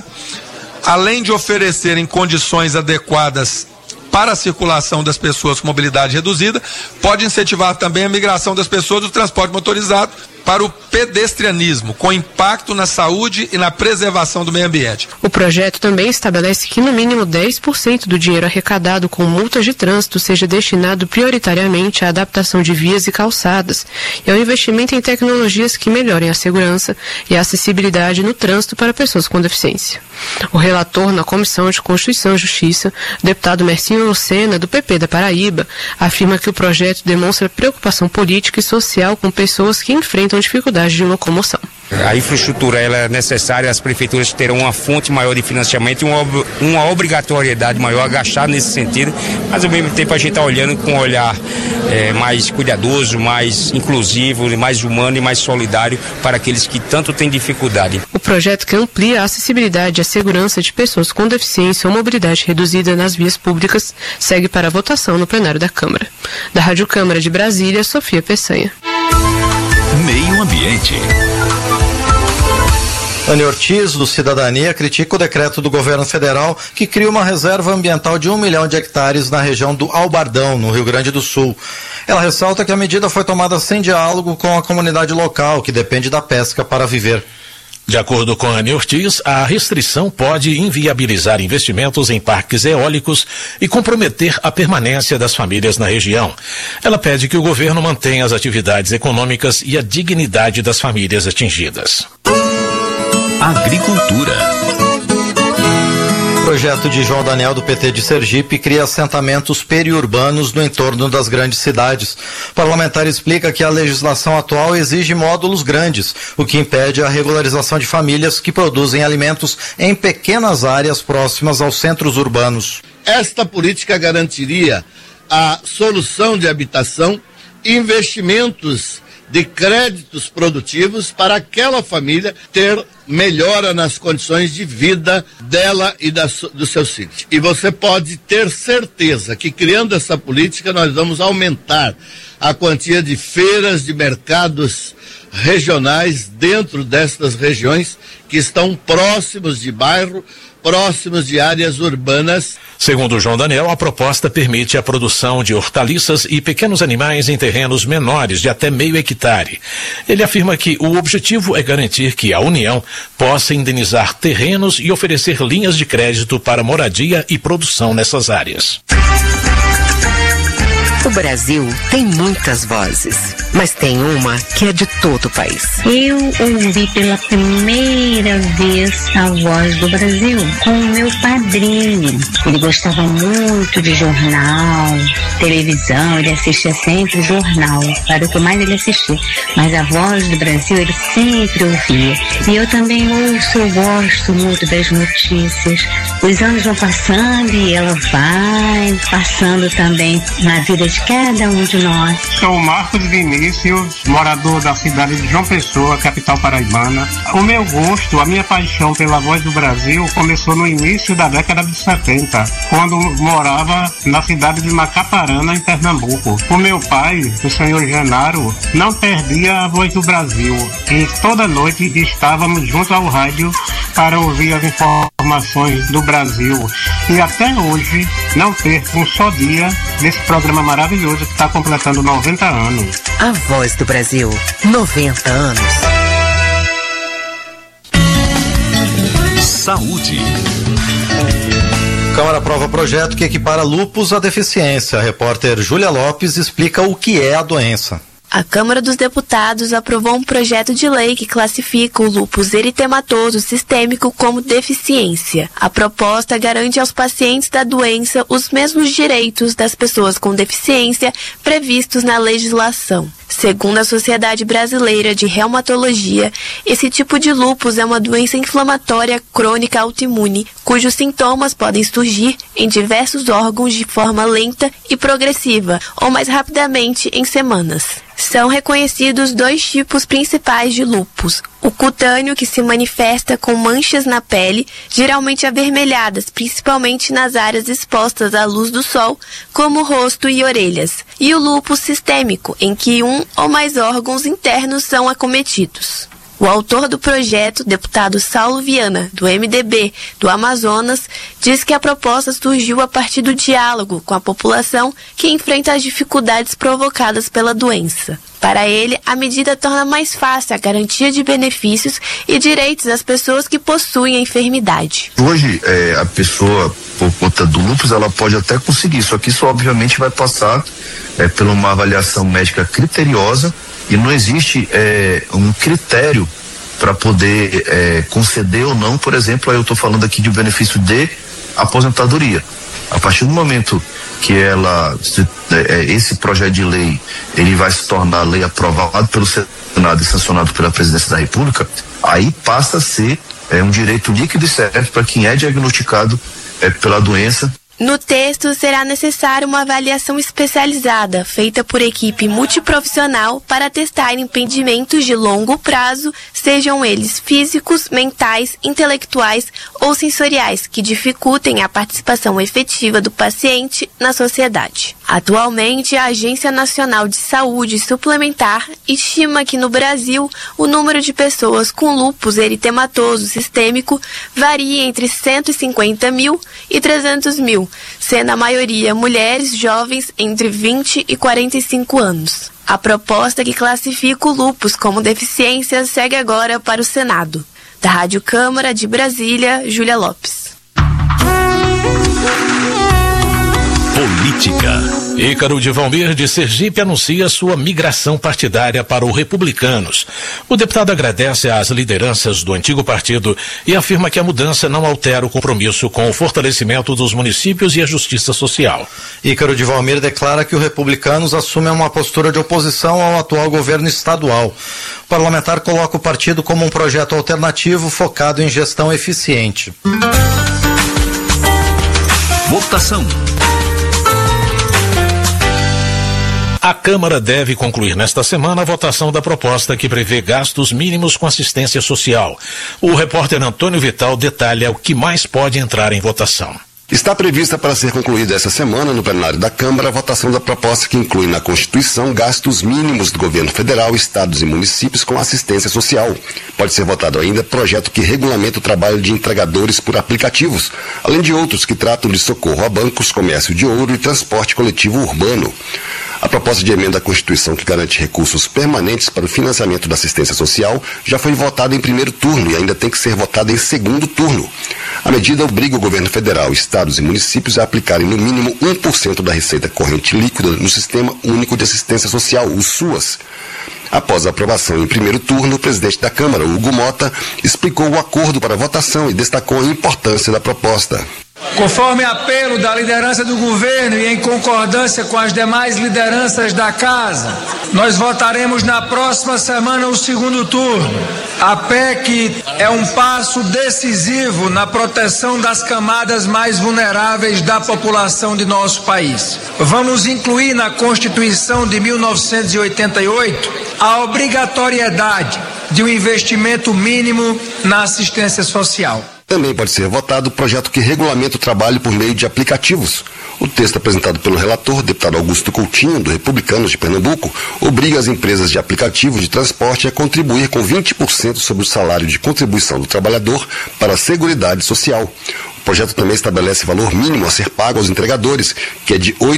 além de oferecerem condições adequadas para a circulação das pessoas com mobilidade reduzida, pode incentivar também a migração das pessoas do transporte motorizado para o pedestrianismo, com impacto na saúde e na preservação do meio ambiente. O projeto também estabelece que no mínimo 10% do dinheiro arrecadado com multas de trânsito seja destinado prioritariamente à adaptação de vias e calçadas e ao investimento em tecnologias que melhorem a segurança e a acessibilidade no trânsito para pessoas com deficiência. O relator na Comissão de Constituição e Justiça, o deputado Mercinho Lucena, do PP da Paraíba, afirma que o projeto demonstra preocupação política e social com pessoas que enfrentam dificuldades de locomoção. A infraestrutura ela é necessária, as prefeituras terão uma fonte maior de financiamento e uma obrigatoriedade maior a gastar nesse sentido, mas ao mesmo tempo a gente está olhando com um olhar mais cuidadoso, mais inclusivo, mais humano e mais solidário para aqueles que tanto têm dificuldade. O projeto que amplia a acessibilidade e a segurança de pessoas com deficiência ou mobilidade reduzida nas vias públicas segue para a votação no plenário da Câmara. Da Rádio Câmara de Brasília, Sofia Peçanha. Meio Ambiente. Anny Ortiz, do Cidadania, critica o decreto do governo federal que cria uma reserva ambiental de 1 milhão de hectares na região do Albardão, no Rio Grande do Sul. Ela ressalta que a medida foi tomada sem diálogo com a comunidade local, que depende da pesca para viver. De acordo com Anny Ortiz, a restrição pode inviabilizar investimentos em parques eólicos e comprometer a permanência das famílias na região. Ela pede que o governo mantenha as atividades econômicas e a dignidade das famílias atingidas. Agricultura. O projeto de João Daniel, do PT de Sergipe, cria assentamentos periurbanos no entorno das grandes cidades. O parlamentar explica que a legislação atual exige módulos grandes, o que impede a regularização de famílias que produzem alimentos em pequenas áreas próximas aos centros urbanos. Esta política garantiria a solução de habitação, investimentos de créditos produtivos para aquela família ter melhora nas condições de vida dela e dos seus filhos. E você pode ter certeza que criando essa política nós vamos aumentar a quantia de feiras, de mercados regionais dentro destas regiões que estão próximos de bairro, próximos de áreas urbanas. Segundo João Daniel, a proposta permite a produção de hortaliças e pequenos animais em terrenos menores de até meio hectare. Ele afirma que o objetivo é garantir que a União possa indenizar terrenos e oferecer linhas de crédito para moradia e produção nessas áreas. O Brasil tem muitas vozes, mas tem uma que é de todo o país. Eu ouvi pela primeira vez a Voz do Brasil com o meu padrinho. Ele gostava muito de jornal, televisão, ele assistia sempre jornal, era o que mais ele assistia. Mas a Voz do Brasil ele sempre ouvia. E eu também ouço, eu gosto muito das notícias. Os anos vão passando e ela vai passando também na vida de cada um de nós. Sou Marcos Vinícius, morador da cidade de João Pessoa, capital paraibana. O meu gosto, a minha paixão pela Voz do Brasil começou no início da década de 70, quando morava na cidade de Macaparana, em Pernambuco. O meu pai, o senhor Genaro, não perdia a Voz do Brasil e toda noite estávamos junto ao rádio para ouvir as informações do Brasil. E até hoje não perco um só dia desse programa maravilhoso que está completando 90 anos. A Voz do Brasil, 90 anos. Saúde. Câmara aprova projeto que equipara lúpus à deficiência. A repórter Júlia Lopes explica o que é a doença. A Câmara dos Deputados aprovou um projeto de lei que classifica o lúpus eritematoso sistêmico como deficiência. A proposta garante aos pacientes da doença os mesmos direitos das pessoas com deficiência previstos na legislação. Segundo a Sociedade Brasileira de Reumatologia, esse tipo de lúpus é uma doença inflamatória crônica autoimune, cujos sintomas podem surgir em diversos órgãos de forma lenta e progressiva, ou mais rapidamente em semanas. São reconhecidos dois tipos principais de lúpus: o cutâneo, que se manifesta com manchas na pele, geralmente avermelhadas, principalmente nas áreas expostas à luz do sol, como o rosto e orelhas, e o lúpus sistêmico, em que um ou mais órgãos internos são acometidos. O autor do projeto, deputado Saulo Viana, do MDB do Amazonas, diz que a proposta surgiu a partir do diálogo com a população que enfrenta as dificuldades provocadas pela doença. Para ele, a medida torna mais fácil a garantia de benefícios e direitos às pessoas que possuem a enfermidade. Hoje, a pessoa, por conta do lúpus, ela pode até conseguir, só que isso obviamente vai passar por uma avaliação médica criteriosa. E não existe um critério para poder conceder ou não, por exemplo, eu estou falando aqui de benefício de aposentadoria. A partir do momento que esse projeto de lei ele vai se tornar lei aprovado pelo Senado e sancionado pela Presidência da República, aí passa a ser um direito líquido e certo para quem é diagnosticado pela doença. No texto, será necessária uma avaliação especializada, feita por equipe multiprofissional para testar impedimentos de longo prazo, sejam eles físicos, mentais, intelectuais ou sensoriais, que dificultem a participação efetiva do paciente na sociedade. Atualmente, a Agência Nacional de Saúde Suplementar estima que no Brasil o número de pessoas com lúpus eritematoso sistêmico varia entre 150 mil e 300 mil, sendo a maioria mulheres jovens entre 20 e 45 anos. A proposta que classifica o lúpus como deficiência segue agora para o Senado. Da Rádio Câmara de Brasília, Júlia Lopes. Política. Ícaro de Valmir de Sergipe anuncia sua migração partidária para o Republicanos. O deputado agradece às lideranças do antigo partido e afirma que a mudança não altera o compromisso com o fortalecimento dos municípios e a justiça social. Ícaro de Valmir declara que o Republicanos assume uma postura de oposição ao atual governo estadual. O parlamentar coloca o partido como um projeto alternativo focado em gestão eficiente. Votação. A Câmara deve concluir nesta semana a votação da proposta que prevê gastos mínimos com assistência social. O repórter Antônio Vital detalha o que mais pode entrar em votação. Está prevista para ser concluída essa semana no plenário da Câmara a votação da proposta que inclui na Constituição gastos mínimos do governo federal, estados e municípios com assistência social. Pode ser votado ainda projeto que regulamenta o trabalho de entregadores por aplicativos, além de outros que tratam de socorro a bancos, comércio de ouro e transporte coletivo urbano. A proposta de emenda à Constituição que garante recursos permanentes para o financiamento da assistência social já foi votada em primeiro turno e ainda tem que ser votada em segundo turno. A medida obriga o governo federal, estado estados e municípios a aplicarem no mínimo 1% da receita corrente líquida no Sistema Único de Assistência Social, o SUAS. Após a aprovação em primeiro turno, o presidente da Câmara, Hugo Mota, explicou o acordo para a votação e destacou a importância da proposta. Conforme apelo da liderança do governo e em concordância com as demais lideranças da casa, nós votaremos na próxima semana o segundo turno. A PEC é um passo decisivo na proteção das camadas mais vulneráveis da população de nosso país. Vamos incluir na Constituição de 1988 a obrigatoriedade de um investimento mínimo na assistência social. Também pode ser votado o projeto que regulamenta o trabalho por meio de aplicativos. O texto apresentado pelo relator, deputado Augusto Coutinho, do Republicanos de Pernambuco, obriga as empresas de aplicativos de transporte a contribuir com 20% sobre o salário de contribuição do trabalhador para a Seguridade Social. O projeto também estabelece valor mínimo a ser pago aos entregadores, que é de R$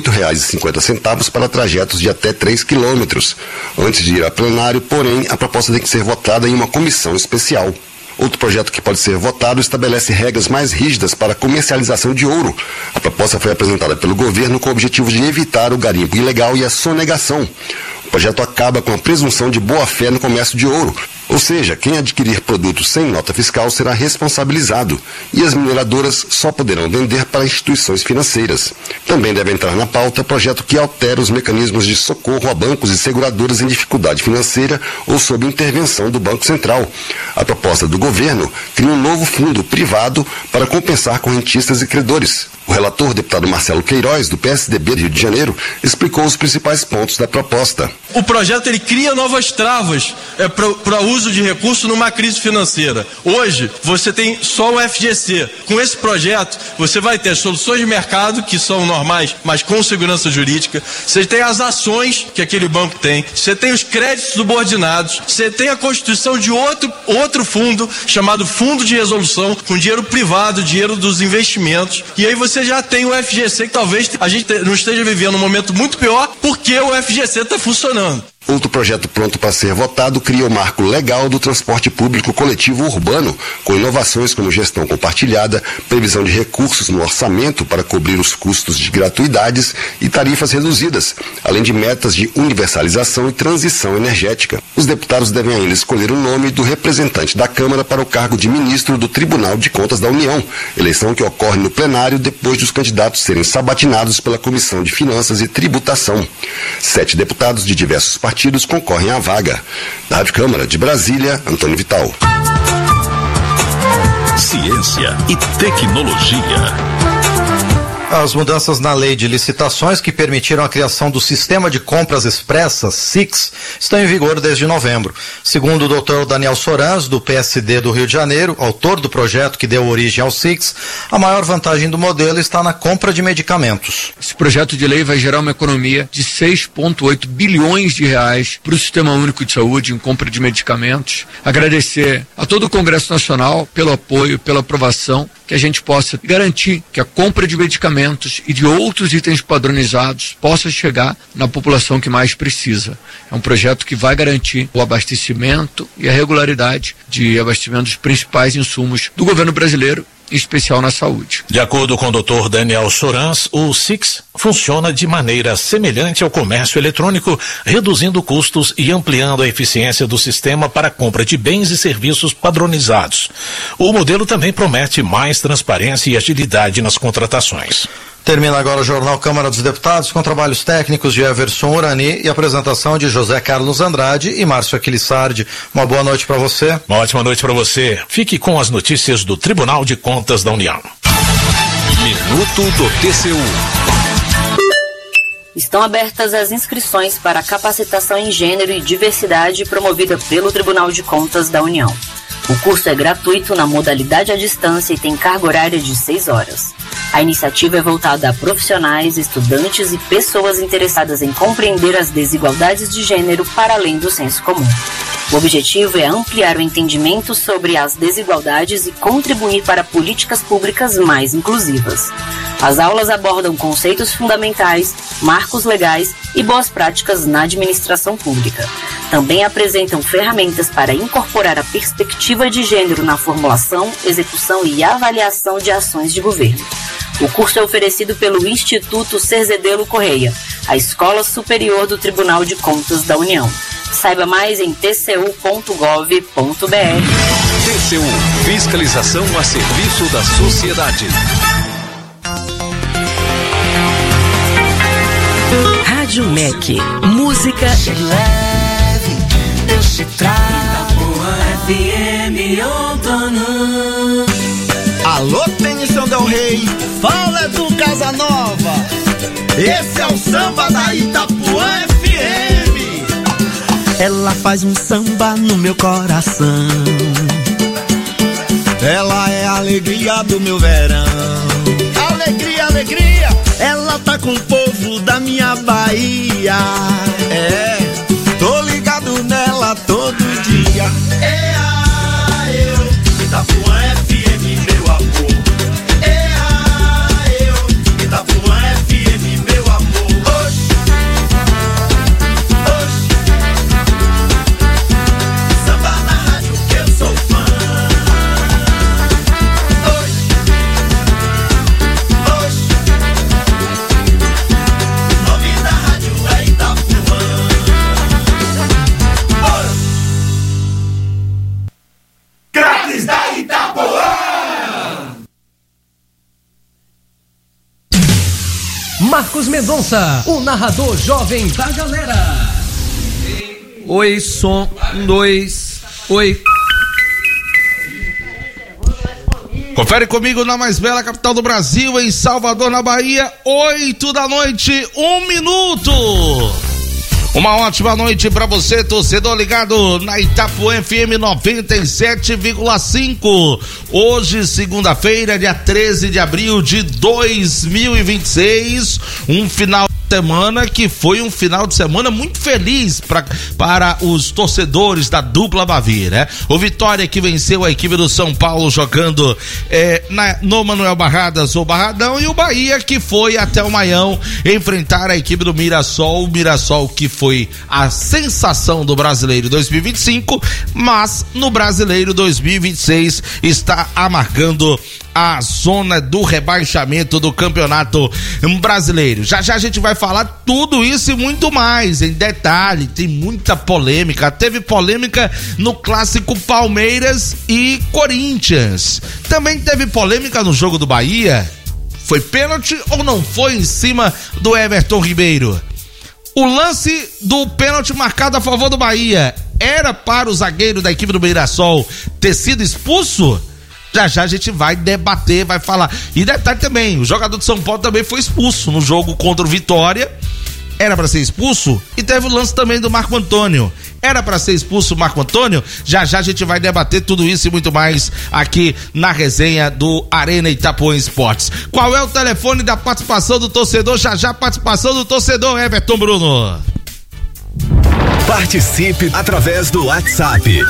8,50 para trajetos de até 3 quilômetros. Antes de ir a plenário, porém, a proposta tem que ser votada em uma comissão especial. Outro projeto que pode ser votado estabelece regras mais rígidas para a comercialização de ouro. A proposta foi apresentada pelo governo com o objetivo de evitar o garimpo ilegal e a sonegação. O projeto acaba com a presunção de boa-fé no comércio de ouro. Ou seja, quem adquirir produtos sem nota fiscal será responsabilizado e as mineradoras só poderão vender para instituições financeiras. Também deve entrar na pauta projeto que altera os mecanismos de socorro a bancos e seguradoras em dificuldade financeira ou sob intervenção do Banco Central. A proposta do governo cria um novo fundo privado para compensar correntistas e credores. O relator, deputado Marcelo Queiroz, do PSDB do Rio de Janeiro, explicou os principais pontos da proposta. O projeto ele cria novas travas para uso de recursos numa crise financeira. Hoje, você tem só o FGC. Com esse projeto, você vai ter soluções de mercado, que são normais, mas com segurança jurídica. Você tem as ações que aquele banco tem. Você tem os créditos subordinados. Você tem a constituição de outro fundo, chamado Fundo de Resolução, com dinheiro privado, dinheiro dos investimentos. E aí você já tem o FGC, que talvez a gente não esteja vivendo um momento muito pior, porque o FGC está funcionando. Outro projeto pronto para ser votado cria o marco legal do transporte público coletivo urbano, com inovações como gestão compartilhada, previsão de recursos no orçamento para cobrir os custos de gratuidades e tarifas reduzidas, além de metas de universalização e transição energética. Os deputados devem ainda escolher o nome do representante da Câmara para o cargo de ministro do Tribunal de Contas da União, eleição que ocorre no plenário depois dos candidatos serem sabatinados pela Comissão de Finanças e Tributação. 7 deputados de diversos partidos concorrem à vaga. Da Rádio Câmara de Brasília, Antônio Vital. Ciência e tecnologia. As mudanças na lei de licitações que permitiram a criação do Sistema de Compras Expressas, SIX, estão em vigor desde novembro. Segundo o Dr. Daniel Sorans, do PSD do Rio de Janeiro, autor do projeto que deu origem ao SIX, a maior vantagem do modelo está na compra de medicamentos. Esse projeto de lei vai gerar uma economia de 6,8 bilhões de reais para o Sistema Único de Saúde em compra de medicamentos. Agradecer a todo o Congresso Nacional pelo apoio, pela aprovação, que a gente possa garantir que a compra de medicamentos e de outros itens padronizados possa chegar na população que mais precisa. É um projeto que vai garantir o abastecimento e a regularidade de abastecimento dos principais insumos do governo brasileiro, em especial na saúde. De acordo com o Dr. Daniel Sorans, o SIX funciona de maneira semelhante ao comércio eletrônico, reduzindo custos e ampliando a eficiência do sistema para a compra de bens e serviços padronizados. O modelo também promete mais transparência e agilidade nas contratações. Termina agora o Jornal Câmara dos Deputados com trabalhos técnicos de Everson Urani e apresentação de José Carlos Andrade e Márcio Aquilissardi. Uma boa noite para você. Uma ótima noite para você. Fique com as notícias do Tribunal de Contas da União. Minuto do TCU. Estão abertas as inscrições para a capacitação em gênero e diversidade promovida pelo Tribunal de Contas da União. O curso é gratuito na modalidade à distância e tem carga horária de 6 horas. A iniciativa é voltada a profissionais, estudantes e pessoas interessadas em compreender as desigualdades de gênero para além do senso comum. O objetivo é ampliar o entendimento sobre as desigualdades e contribuir para políticas públicas mais inclusivas. As aulas abordam conceitos fundamentais, marcos legais e boas práticas na administração pública. Também apresentam ferramentas para incorporar a perspectiva de gênero na formulação, execução e avaliação de ações de governo. O curso é oferecido pelo Instituto Cerzedelo Correia, a Escola Superior do Tribunal de Contas da União. Saiba mais em tcu.gov.br. TCU, fiscalização a serviço da sociedade. Rádio MEC, música leve, eu te trago FM outono. Alô, Benção Del Rey, fala do Casanova. Esse é o samba da Itapuã FM. Ela faz um samba no meu coração. Ela é a alegria do meu verão. Alegria, alegria. Ela tá com o povo da minha Bahia. É, tô ligado nela todo dia. Eu, Itapuã FM, meu amor. Eu, Itapuã FM, meu amor. Oxi, oxi. Samba na rádio que eu sou fã. Oxi, oxi. O nome da rádio é Itapuã. Craques da Itapuã. Marcos Mendonça, o narrador jovem da galera. Oi, som, 1, 2, oi. Confere comigo na mais bela capital do Brasil, em Salvador, na Bahia, 8 da noite, 1 minuto. Uma ótima noite pra você, torcedor ligado na Itapuã FM 97,5. Hoje, segunda-feira, dia 13 de abril de 2026, um final de semana que foi um final de semana muito feliz para os torcedores da dupla Bavi, né? O Vitória que venceu a equipe do São Paulo jogando no Manuel Barradas ou Barradão, e o Bahia que foi até o Maião enfrentar a equipe do Mirassol. O Mirassol que foi a sensação do Brasileiro 2025, mas no Brasileiro 2026 está amargando a zona do rebaixamento do Campeonato Brasileiro. Já já a gente vai falar tudo isso e muito mais em detalhe. Tem muita polêmica. Teve polêmica no clássico Palmeiras e Corinthians. Também teve polêmica no jogo do Bahia. Foi pênalti ou não foi em cima do Everton Ribeiro? O lance do pênalti marcado a favor do Bahia era para o zagueiro da equipe do Mirassol ter sido expulso? Já já a gente vai debater, vai falar. E detalhe também, o jogador de São Paulo também foi expulso no jogo contra o Vitória. Era para ser expulso. E teve o lance também do Marco Antônio. Era para ser expulso o Marco Antônio? Já já a gente vai debater tudo isso e muito mais aqui na resenha do Arena Itapuã Esportes. Qual é o telefone da participação do torcedor? Já já a participação do torcedor, Everton Bruno. Participe através do WhatsApp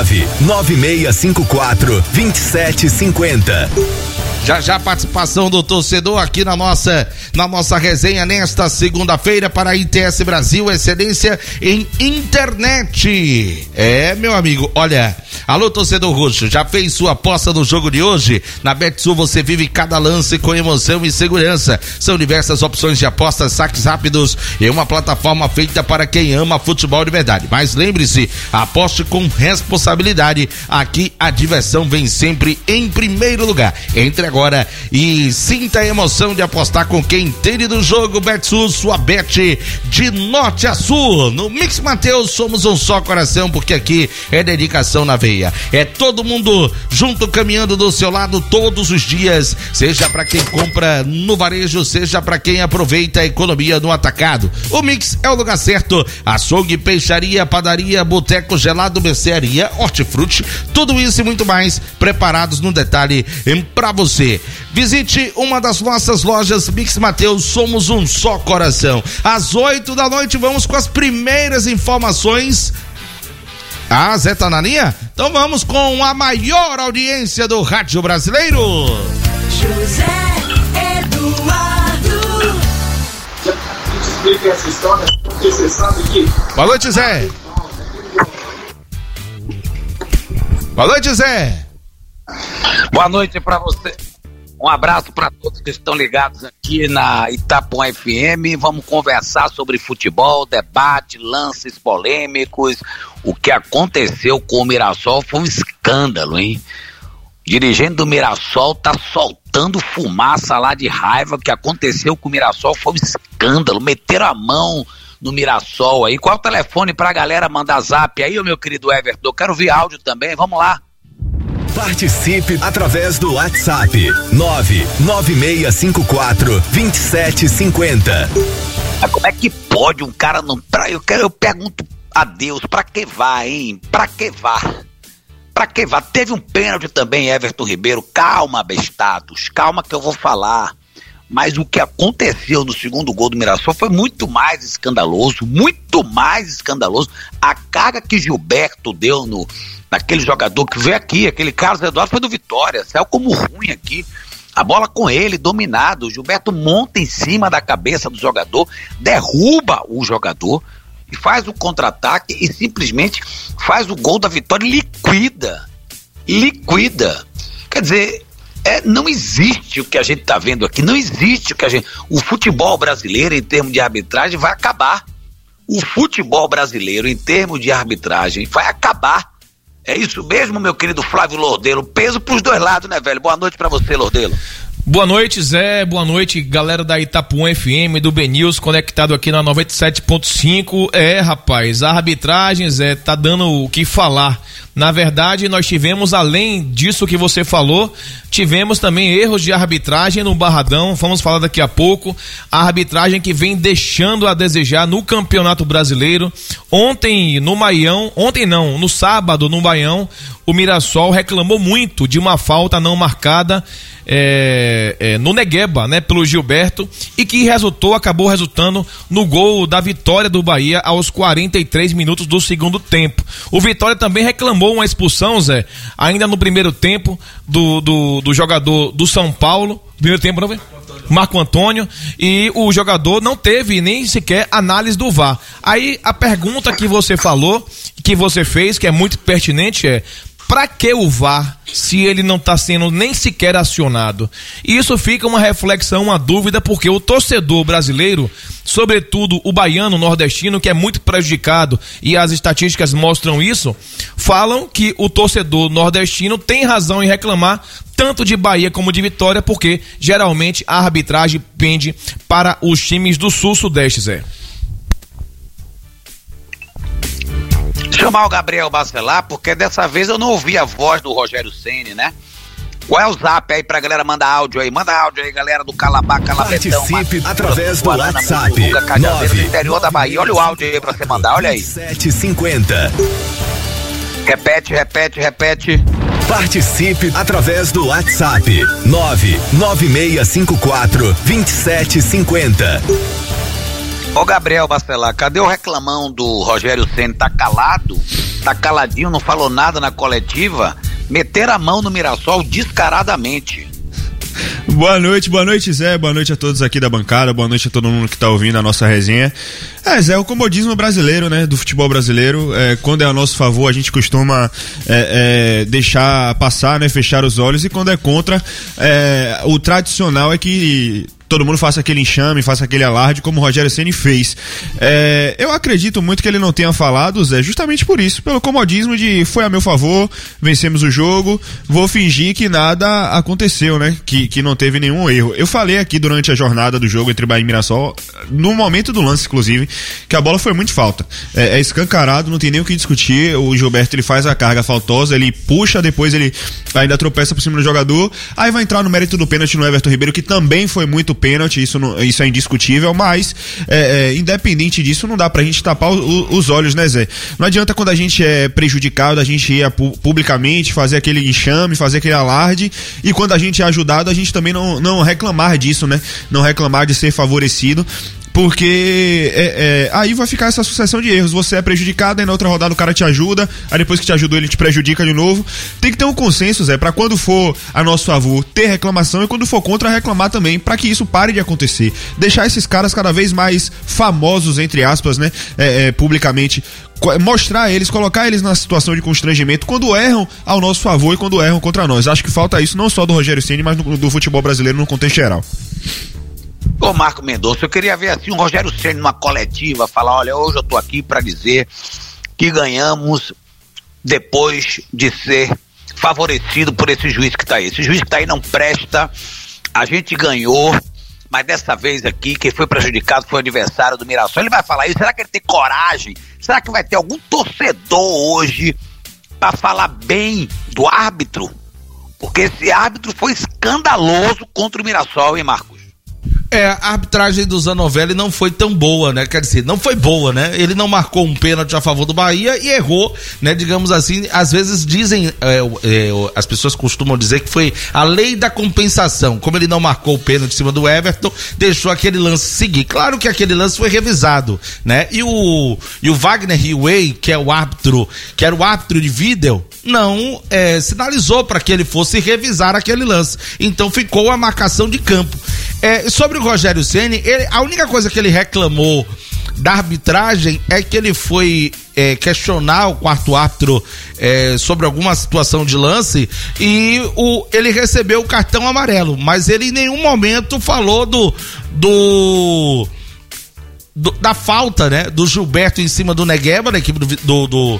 99654-2750. Já já a participação do torcedor aqui na nossa resenha nesta segunda-feira para a ITS Brasil, excelência em internet. É, meu amigo, olha, alô torcedor roxo, já fez sua aposta no jogo de hoje? Na Betsul você vive cada lance com emoção e segurança. São diversas opções de apostas, saques rápidos e uma plataforma feita para quem ama futebol de verdade. Mas lembre-se, aposte com responsabilidade. Aqui a diversão vem sempre em primeiro lugar. Entre agora e sinta a emoção de apostar com quem entende do jogo. Betsul, sua bet de norte a sul. No Mix Mateus somos um só coração, porque aqui é dedicação na veia. É todo mundo junto, caminhando do seu lado todos os dias, seja para quem compra no varejo, seja para quem aproveita a economia no atacado. O Mix é o lugar certo. Açougue, peixaria, padaria, boteco, gelado, mercearia, hortifruti, tudo isso e muito mais preparados no detalhe para você. Visite uma das nossas lojas Mix Mateus, somos um só coração. Às 8 da noite vamos com as primeiras informações. Ah, Zé tá na linha? Então vamos com a maior audiência do rádio brasileiro. José Eduardo. Explica essa história, porque você sabe que... Boa noite, Zé. Boa noite, Zé. Boa noite pra você. Um abraço para todos que estão ligados aqui na Itapuã FM. Vamos conversar sobre futebol, debate, lances polêmicos. O que aconteceu com o Mirassol foi um escândalo, hein? O dirigente do Mirassol tá soltando fumaça lá de raiva. O que aconteceu com o Mirassol foi um escândalo. Meteram a mão no Mirassol aí. Qual é o telefone pra galera mandar zap aí, meu querido Everton? Eu quero ouvir áudio também, vamos lá. Participe através do WhatsApp 99654-2750. Como é que pode um cara não... Eu pergunto a Deus, pra que vá, hein? Pra que vá? Pra que vá? Teve um pênalti também, Everton Ribeiro. Calma, bestados, calma que eu vou falar. Mas o que aconteceu no segundo gol do Mirassol foi muito mais escandaloso, muito mais escandaloso. A carga que Gilberto deu naquele jogador que veio aqui, aquele Carlos Eduardo foi do Vitória, saiu como ruim aqui. A bola com ele, dominado, o Gilberto monta em cima da cabeça do jogador, derruba o jogador e faz o contra-ataque e simplesmente faz o gol da vitória e liquida. Quer dizer... não existe o que a gente está vendo aqui, não existe o futebol brasileiro em termos de arbitragem vai acabar. O futebol brasileiro em termos de arbitragem vai acabar. É isso mesmo, meu querido Flávio Lordelo, peso pros dois lados, né, velho? Boa noite pra você, Lordelo. Boa noite, Zé, boa noite, galera da Itapuã FM, do BNews, conectado aqui na 97.5. Rapaz, a arbitragem, Zé, tá dando o que falar. Na verdade, nós tivemos, além disso que você falou, tivemos também erros de arbitragem no Barradão, vamos falar daqui a pouco. A arbitragem que vem deixando a desejar no Campeonato Brasileiro. No sábado, no Baião, o Mirassol reclamou muito de uma falta não marcada no Negueba, né, pelo Gilberto, e que acabou resultando no gol da vitória do Bahia aos 43 minutos do segundo tempo. O Vitória também reclamou uma expulsão, Zé, ainda no primeiro tempo do jogador do São Paulo, primeiro tempo, não foi? Marco Antônio, e o jogador não teve nem sequer análise do VAR. Aí a pergunta que você falou, que você fez, que é muito pertinente, pra que o VAR se ele não está sendo nem sequer acionado? E isso fica uma reflexão, uma dúvida, porque o torcedor brasileiro, sobretudo o baiano nordestino, que é muito prejudicado, e as estatísticas mostram isso, falam que o torcedor nordestino tem razão em reclamar tanto de Bahia como de Vitória, porque geralmente a arbitragem pende para os times do sul-sudeste, Zé. Chamar o Gabriel Bacelar, porque dessa vez eu não ouvi a voz do Rogério Ceni, né? Qual é o zap aí pra galera mandar áudio aí? Manda áudio aí, galera do Calabá, Calabetão. Participe através do WhatsApp. Do interior da Bahia. Olha o áudio aí pra você mandar, olha aí. 750. Repete. Participe através do WhatsApp. 99654-2750. Ô Gabriel Bacelar, cadê o reclamão do Rogério Ceni? Tá calado? Tá caladinho, não falou nada na coletiva? Meter a mão no Mirassol descaradamente. Boa noite, Zé, boa noite a todos aqui da bancada, boa noite a todo mundo que tá ouvindo a nossa resenha. Zé, o comodismo brasileiro, né, do futebol brasileiro, quando é a nosso favor a gente costuma deixar passar, né, fechar os olhos, e quando é contra, o tradicional é que todo mundo faça aquele enxame, faça aquele alarde, como o Rogério Ceni fez. Eu acredito muito que ele não tenha falado, Zé, justamente por isso, pelo comodismo de foi a meu favor, vencemos o jogo, vou fingir que nada aconteceu, né? Que não teve nenhum erro. Eu falei aqui durante a jornada do jogo entre Bahia e Mirassol, no momento do lance, inclusive, que a bola foi muito falta. É escancarado, não tem nem o que discutir. O Gilberto, ele faz a carga faltosa, ele puxa, depois ele ainda tropeça por cima do jogador, aí vai entrar no mérito do pênalti no Everton Ribeiro, que também foi muito pênalti, isso é indiscutível, mas independente disso, não dá pra gente tapar os olhos, né, Zé? Não adianta quando a gente é prejudicado, a gente ia publicamente fazer aquele enxame, fazer aquele alarde, e quando a gente é ajudado, a gente também não reclamar disso, né? Não reclamar de ser favorecido. Porque aí vai ficar essa sucessão de erros. Você é prejudicado, aí na outra rodada o cara te ajuda, aí depois que te ajudou ele te prejudica de novo. Tem que ter um consenso, Zé, pra quando for a nosso favor ter reclamação e quando for contra reclamar também, pra que isso pare de acontecer. Deixar esses caras cada vez mais famosos, entre aspas, né, publicamente. Mostrar eles, colocar eles na situação de constrangimento quando erram ao nosso favor e quando erram contra nós. Acho que falta isso não só do Rogério Ceni, mas do futebol brasileiro no contexto geral. Ô Marco Mendonça, eu queria ver assim o Rogério Ceni numa coletiva, falar, olha, hoje eu tô aqui para dizer que ganhamos depois de ser favorecido por esse juiz que tá aí. Esse juiz que tá aí não presta, a gente ganhou, mas dessa vez aqui quem foi prejudicado foi o adversário do Mirassol. Ele vai falar isso, será que ele tem coragem? Será que vai ter algum torcedor hoje para falar bem do árbitro? Porque esse árbitro foi escandaloso contra o Mirassol, hein, Marcos? A arbitragem do Zanovelli não foi tão boa, né? Quer dizer, não foi boa, né? Ele não marcou um pênalti a favor do Bahia e errou, né? Digamos assim, às vezes dizem, as pessoas costumam dizer que foi a lei da compensação. Como ele não marcou o pênalti em cima do Everton, deixou aquele lance seguir. Claro que aquele lance foi revisado, né? E o Wagner Riway, que era o árbitro de vídeo, não sinalizou para que ele fosse revisar aquele lance. Então ficou a marcação de campo. Sobre o Rogério Ceni, a única coisa que ele reclamou da arbitragem é que ele foi questionar o quarto árbitro sobre alguma situação de lance e ele recebeu o cartão amarelo, mas ele em nenhum momento falou da falta, né, do Gilberto em cima do Negueba, da equipe do